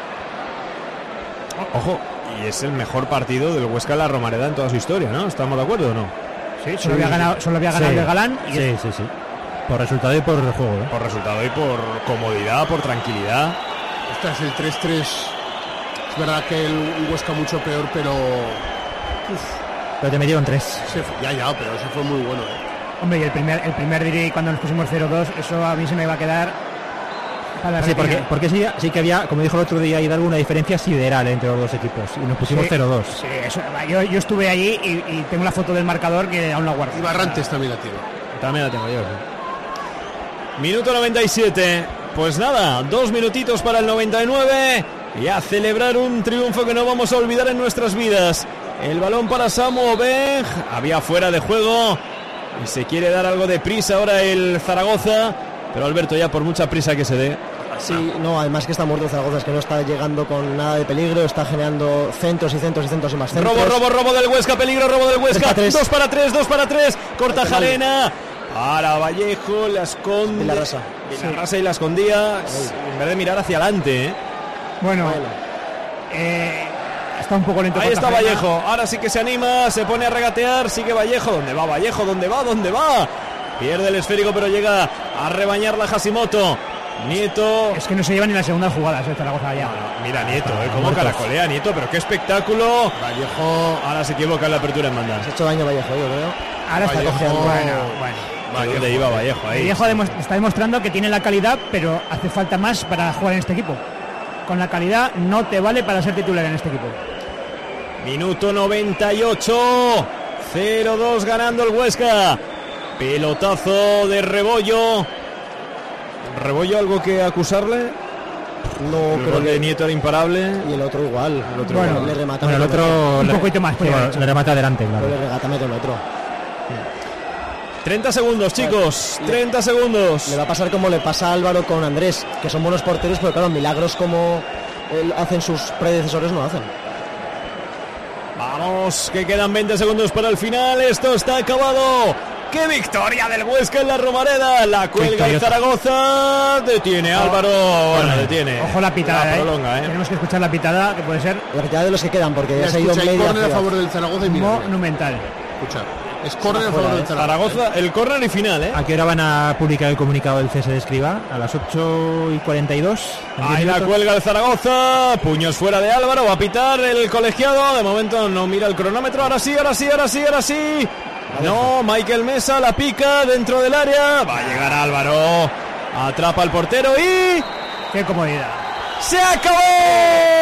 [SPEAKER 1] Ojo, y es el mejor partido del Huesca en la Romareda en toda su historia, ¿no? ¿Estamos de acuerdo o no?
[SPEAKER 4] Sí, solo había ganado, solo había ganado
[SPEAKER 5] Sí.
[SPEAKER 4] el Galán y
[SPEAKER 5] Sí, sí, sí. Por resultado y por juego, ¿eh?
[SPEAKER 1] Por resultado y por comodidad, por tranquilidad.
[SPEAKER 3] Ostras, el tres tres. Es verdad que el Huesca mucho peor, pero. Uf,
[SPEAKER 5] Pero te metieron tres.
[SPEAKER 3] se fue- ya, ya, pero ese fue muy bueno. ¿eh?
[SPEAKER 4] hombre, y el primer el primer diri cuando nos pusimos cero dos, eso a mí se me va a quedar para la
[SPEAKER 5] Sí, porque,
[SPEAKER 4] retina.
[SPEAKER 5] porque sí, sí que había, como dijo el otro día Hidalgo, una diferencia sideral entre los dos equipos. Y nos pusimos
[SPEAKER 4] Sí.
[SPEAKER 5] cero dos.
[SPEAKER 4] Sí, eso, yo, yo estuve allí y, y tengo la foto del marcador que aún la guardo.
[SPEAKER 3] Y Barrantes también la tiene.
[SPEAKER 1] También la tengo yo. sí. Minuto noventa y siete. Pues nada, dos minutitos para el noventa y nueve y a celebrar un triunfo que no vamos a olvidar en nuestras vidas. El balón para Samu Obeng, había fuera de juego y se quiere dar algo de prisa ahora el Zaragoza, pero Alberto, ya por mucha prisa que se dé.
[SPEAKER 2] Sí, no, además que está muerto Zaragoza, es que no está llegando con nada de peligro, está generando centros y centros y centros y más centros.
[SPEAKER 1] Robo, robo, robo del Huesca, peligro, robo del Huesca.
[SPEAKER 2] Tres para tres.
[SPEAKER 1] Dos para tres, dos para tres. Cortajarena. Para Vallejo, la esconde.
[SPEAKER 2] Vilarrasa.
[SPEAKER 1] Vilarrasa y la escondía. En vez de mirar hacia adelante, ¿eh?
[SPEAKER 4] Bueno, eh, está un poco lento.
[SPEAKER 1] Ahí está
[SPEAKER 4] Cortajarena.
[SPEAKER 1] Vallejo. Ahora sí que se anima, se pone a regatear. Sigue Vallejo. ¿Dónde va Vallejo? ¿Dónde va? ¿Dónde va? Pierde el esférico, pero llega a rebañarla Hashimoto. Nieto.
[SPEAKER 4] Es que no se lleva ni la segunda jugada el Zaragoza ya.
[SPEAKER 1] Mira Nieto, ¿eh? Cómo caracolea Nieto, pero qué espectáculo.
[SPEAKER 3] Vallejo.
[SPEAKER 1] Ahora se equivoca en la apertura en banda.
[SPEAKER 2] Se ha hecho daño Vallejo, yo creo.
[SPEAKER 4] Ahora está
[SPEAKER 3] Vallejo.
[SPEAKER 4] cojeando. Bueno, bueno.
[SPEAKER 1] ¿A dónde iba Vallejo ahí?
[SPEAKER 4] Vallejo demos- está demostrando que tiene la calidad, pero hace falta más para jugar en este equipo. Con la calidad no te vale para ser titular en este equipo.
[SPEAKER 1] Minuto noventa y ocho. cero dos ganando el Huesca. Pelotazo de Rebollo. ¿Rebollo algo que acusarle?
[SPEAKER 2] No,
[SPEAKER 1] El
[SPEAKER 2] creo
[SPEAKER 1] gol de
[SPEAKER 2] que
[SPEAKER 1] Nieto era imparable.
[SPEAKER 2] y el otro igual. El otro
[SPEAKER 4] Bueno,
[SPEAKER 2] igual. Le remata.
[SPEAKER 5] Bueno, el
[SPEAKER 2] medio
[SPEAKER 5] otro
[SPEAKER 4] Un
[SPEAKER 5] le,
[SPEAKER 4] poquito más,
[SPEAKER 5] sí,
[SPEAKER 4] podría haber
[SPEAKER 5] bueno,
[SPEAKER 4] hecho.
[SPEAKER 5] le remata adelante,
[SPEAKER 2] metro.
[SPEAKER 5] claro.
[SPEAKER 2] Le regata medio el otro.
[SPEAKER 1] treinta segundos, chicos. treinta segundos.
[SPEAKER 2] Le va a pasar como le pasa a Álvaro con Andrés, que son buenos porteros, pero claro, milagros como él hacen sus predecesores no hacen.
[SPEAKER 1] Vamos, que quedan veinte segundos para el final. Esto está acabado. ¡Qué victoria del Huesca en la Romareda! La cuelga el
[SPEAKER 5] Victoriota.
[SPEAKER 1] Zaragoza. Detiene Álvaro. Bueno, detiene.
[SPEAKER 4] Ojo la pitada,
[SPEAKER 1] La
[SPEAKER 4] eh.
[SPEAKER 1] prolonga, ¿eh?
[SPEAKER 4] Tenemos que escuchar la pitada, que puede ser
[SPEAKER 2] La retirada de los que quedan, porque ya
[SPEAKER 3] Ya
[SPEAKER 2] se ha ido
[SPEAKER 3] escucha, hay
[SPEAKER 2] media
[SPEAKER 3] córner a
[SPEAKER 2] ciudad.
[SPEAKER 3] favor del Zaragoza y mira, mira,
[SPEAKER 4] monumental.
[SPEAKER 3] escucha. Es córner a favor del Zaragoza.
[SPEAKER 1] Zaragoza, el córner y final, ¿eh?
[SPEAKER 5] ¿A qué hora van a publicar el comunicado del C S de Escribá? A las ocho y cuarenta y dos. ¿En diez
[SPEAKER 1] Ahí la
[SPEAKER 5] minutos?
[SPEAKER 1] cuelga el Zaragoza, puños fuera de Álvaro, va a pitar el colegiado, de momento no mira el cronómetro, ahora sí, ahora sí, ahora sí, ahora sí. No, Michael Mesa la pica dentro del área, va a llegar Álvaro, atrapa al portero y
[SPEAKER 4] Qué comodidad.
[SPEAKER 1] ¡se acabó!